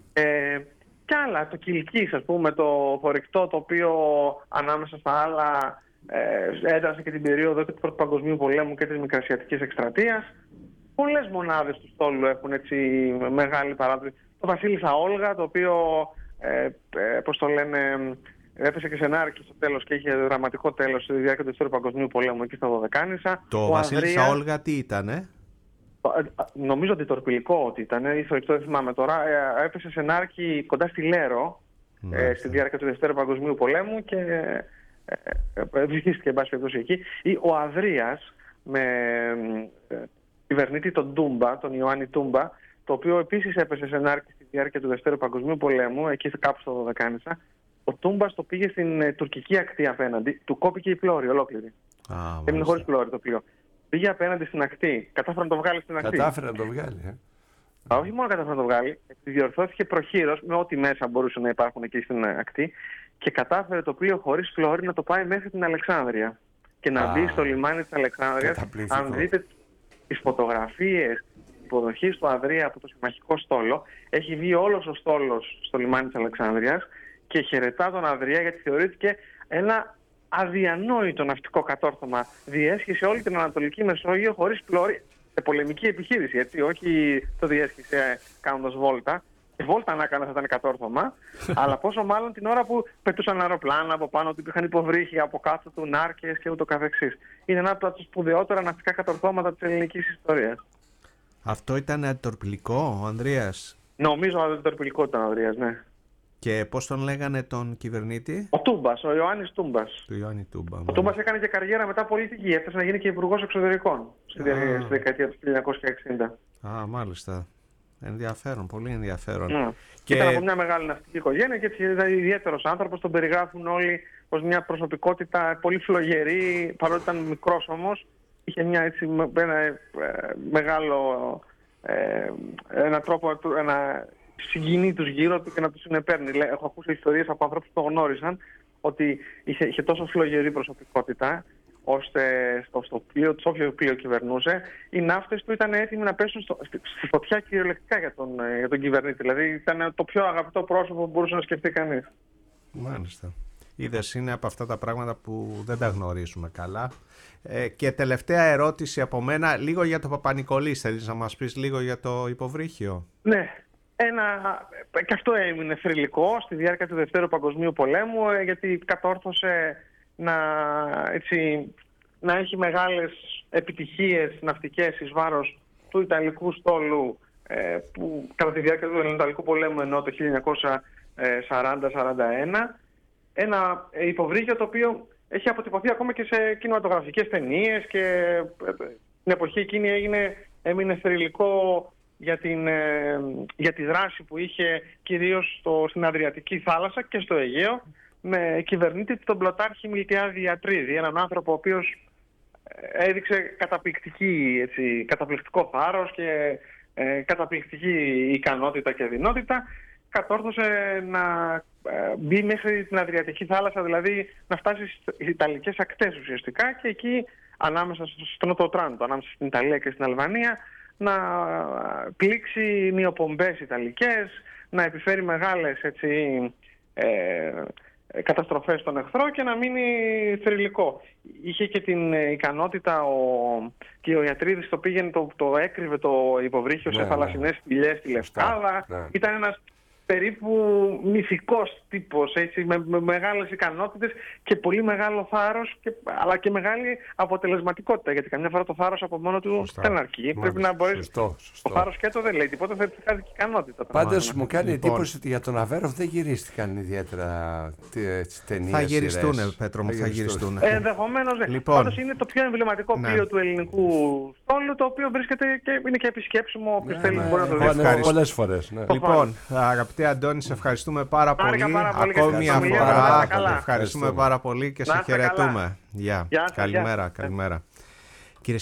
Ε, κι άλλα, το Κιλκής, ας πούμε, το φορεκτό, το οποίο ανάμεσα στα άλλα ε, έδρασε και την περίοδο του Πρώτου Παγκοσμίου Πολέμου και της Μικρασιατικής Εκστρατείας. Πολλές μονάδες του στόλου έχουν έτσι μεγάλη παράδοση. Το Βασίλισσα Όλγα, το οποίο, ε, ε, πώς το λένε, έπεσε και σε Νάρκη στο τέλος και είχε δραματικό τέλος στη διάρκεια του Δεύτερου Παγκοσμίου Πολέμου εκεί στα Δωδεκάνησα. Το Βασίλισσα Όλγα τι ήτανε? Νομίζω ότι τορπιλικό ότι ήταν, ή θωρηκτό, δεν θυμάμαι τώρα. Έπεσε σε Νάρκη κοντά στη Λέρο, ε, στη διάρκεια του Δεύτερου Παγκοσμίου Πολέμου και ε, βυθίστηκε εν πάση περιπτώσει εκεί. Ή ο Αδρίας με ε, κυβερνήτη τον Τούμπα, τον Ιωάννη Τούμπα, το οποίο επίσης έπεσε σε Νάρκη στη διάρκεια του Δεύτερου Παγκοσμίου Πολέμου, εκεί κάπου στο Δωδεκάνησα. Ο Τούμπας το πήγε στην ε, τουρκική ακτή απέναντι, του κόπηκε η πλώρη ολόκληρη. Έμεινε χωρίς πλώρη το πλοίο. Πήγε απέναντι στην ακτή. Κατάφερε να το βγάλει στην ακτή. Κατάφερε να το βγάλει, ε. Α, όχι μόνο κατάφερε να το βγάλει, διορθώθηκε προχείρως με ό,τι μέσα μπορούσε να υπάρχουν εκεί στην ακτή και κατάφερε το πλοίο χωρίς φλόρη να το πάει μέχρι την Αλεξάνδρεια και να μπει στο λιμάνι της Αλεξάνδρειας. Αν δείτε τις φωτογραφίες υποδοχής του Αδρία από το συμμαχικό στόλο, έχει βγει όλος ο στόλος στο λιμάνι της Αλεξάνδρειας και χαιρετά τον Αδρία, γιατί θεωρήθηκε ένα αδιανόητο ναυτικό κατόρθωμα. Διέσχισε όλη την Ανατολική Μεσόγειο χωρίς πλώρη, σε πολεμική επιχείρηση, έτσι, όχι το διέσχισε κάνοντας βόλτα. Η βόλτα να έκανε θα ήταν κατόρθωμα, αλλά πόσο μάλλον την ώρα που πετούσαν αεροπλάνα από πάνω του, υπήρχαν υποβρύχια από κάτω του, νάρκες και ούτω καθεξής. Είναι ένα από τα σπουδαιότερα ναυτικά κατορθώματα της ελληνικής ιστορίας. Αυτό ήταν αντιτορπιλικό, ο Ανδρείας? Νομίζω αντιτορπιλικό ήταν ο Ανδρείας, ναι. Και πώς τον λέγανε τον κυβερνήτη? Ο Τούμπας, ο Ιωάννης Τούμπας. Το Ιωάννη Τούμπα. Ο Τούμπας έκανε και καριέρα μετά πολιτική. Έφτασε να γίνει και υπουργός εξωτερικών στη, ah. στη δεκαετία του χίλια εννιακόσια εξήντα. Α, μάλιστα. Ενδιαφέρον, πολύ ενδιαφέρον. Mm. Και ήταν από μια μεγάλη ναυτική οικογένεια και έτσι ήταν ιδιαίτερος άνθρωπος. Τον περιγράφουν όλοι ως μια προσωπικότητα πολύ φλογερή, παρότι ήταν μικρός όμως. Είχε μια, έτσι, ένα ε, μεγάλο ε, ένα τρόπο, ένα συγκινεί τους γύρω του και να τους συνεπέρνει. Έχω ακούσει ιστορίες από ανθρώπους που το γνώρισαν ότι είχε, είχε τόσο φλογερή προσωπικότητα, ώστε στο, στο πλοίο, το όποιο πλοίο κυβερνούσε, οι ναύτες του ήταν έτοιμοι να πέσουν στο, στη, στη φωτιά κυριολεκτικά για τον, για τον κυβερνήτη. Δηλαδή ήταν το πιο αγαπητό πρόσωπο που μπορούσε να σκεφτεί κανείς. Μάλιστα. Είδες, είναι από αυτά τα πράγματα που δεν τα γνωρίζουμε καλά. Ε, και τελευταία ερώτηση από μένα, λίγο για το Παπα-Νικολής. Θέλεις να μας πεις λίγο για το υποβρύχιο? Ναι. Ένα, και αυτό έμεινε θρυλικό στη διάρκεια του Δευτέρου Παγκοσμίου Πολέμου, γιατί κατόρθωσε να, έτσι, να έχει μεγάλες επιτυχίες ναυτικές εις βάρος του Ιταλικού στόλου ε, που κατά τη διάρκεια του Ελληνοϊταλικού πολέμου, ενώ το χίλια εννιακόσια σαράντα σαράντα ένα, ένα υποβρύχιο το οποίο έχει αποτυπωθεί ακόμα και σε κινηματογραφικές ταινίες και την εποχή εκείνη έγινε, έμεινε θρυλικό για, την, για τη δράση που είχε κυρίως στο, στην Αδριατική θάλασσα και στο Αιγαίο, με κυβερνήτη τον πλωτάρχη Μιλτιάδη Ιατρίδη, έναν άνθρωπο ο οποίος έδειξε καταπληκτική, έτσι, καταπληκτικό θάρρος και ε, καταπληκτική ικανότητα και δυνότητα. Κατόρθωσε να ε, μπει μέχρι την Αδριατική θάλασσα, δηλαδή να φτάσει στις Ιταλικές ακτές ουσιαστικά, και εκεί ανάμεσα στο Νότο Τράντο, ανάμεσα στην Ιταλία και στην Αλβανία, να πλήξει νεοπομπές Ιταλικές, να επιφέρει μεγάλες, έτσι, ε, καταστροφές στον εχθρό και να μείνει θρυλικό. Είχε και την ικανότητα ο, και ο Ιατρίδης το πήγαινε, το, το έκρυβε το υποβρύχιο ναι, σε θαλασσινές σπηλιές στη Λευκάδα. Ναι. Ήταν ένας περίπου μυθικός τύπος, έτσι, με, με μεγάλες ικανότητες και πολύ μεγάλο θάρρος, και, αλλά και μεγάλη αποτελεσματικότητα, γιατί καμιά φορά το θάρρος από μόνο του σωστά. Δεν αρκεί. Μάλιστα. Πρέπει να μπορείς. Σωστό, σωστό. Το θάρρος και το δεν λέει τίποτα, θα έχει και ικανότητα. Πάντως μου κάνει λοιπόν εντύπωση ότι για τον Αβέροφ δεν γυρίστηκαν ιδιαίτερα ταινίες. Θα γυριστούν, Πέτρο μου, θα γυριστούν. Ενδεχομένως ναι. Λοιπόν, πάντως είναι το πιο εμβληματικό ναι. πλοίο του ελληνικού στόλου, το οποίο βρίσκεται και είναι και επισκέψιμο. Όποιος θέλει μπορεί να το δει πολλές φορές. Λοιπόν, αγαπητέ Αντώνη, σε ευχαριστούμε πάρα πολύ. Ακόμη μια φορά. Ευχαριστούμε πάρα πολύ και σε χαιρετούμε. Γεια. Καλημέρα. Καλημέρα.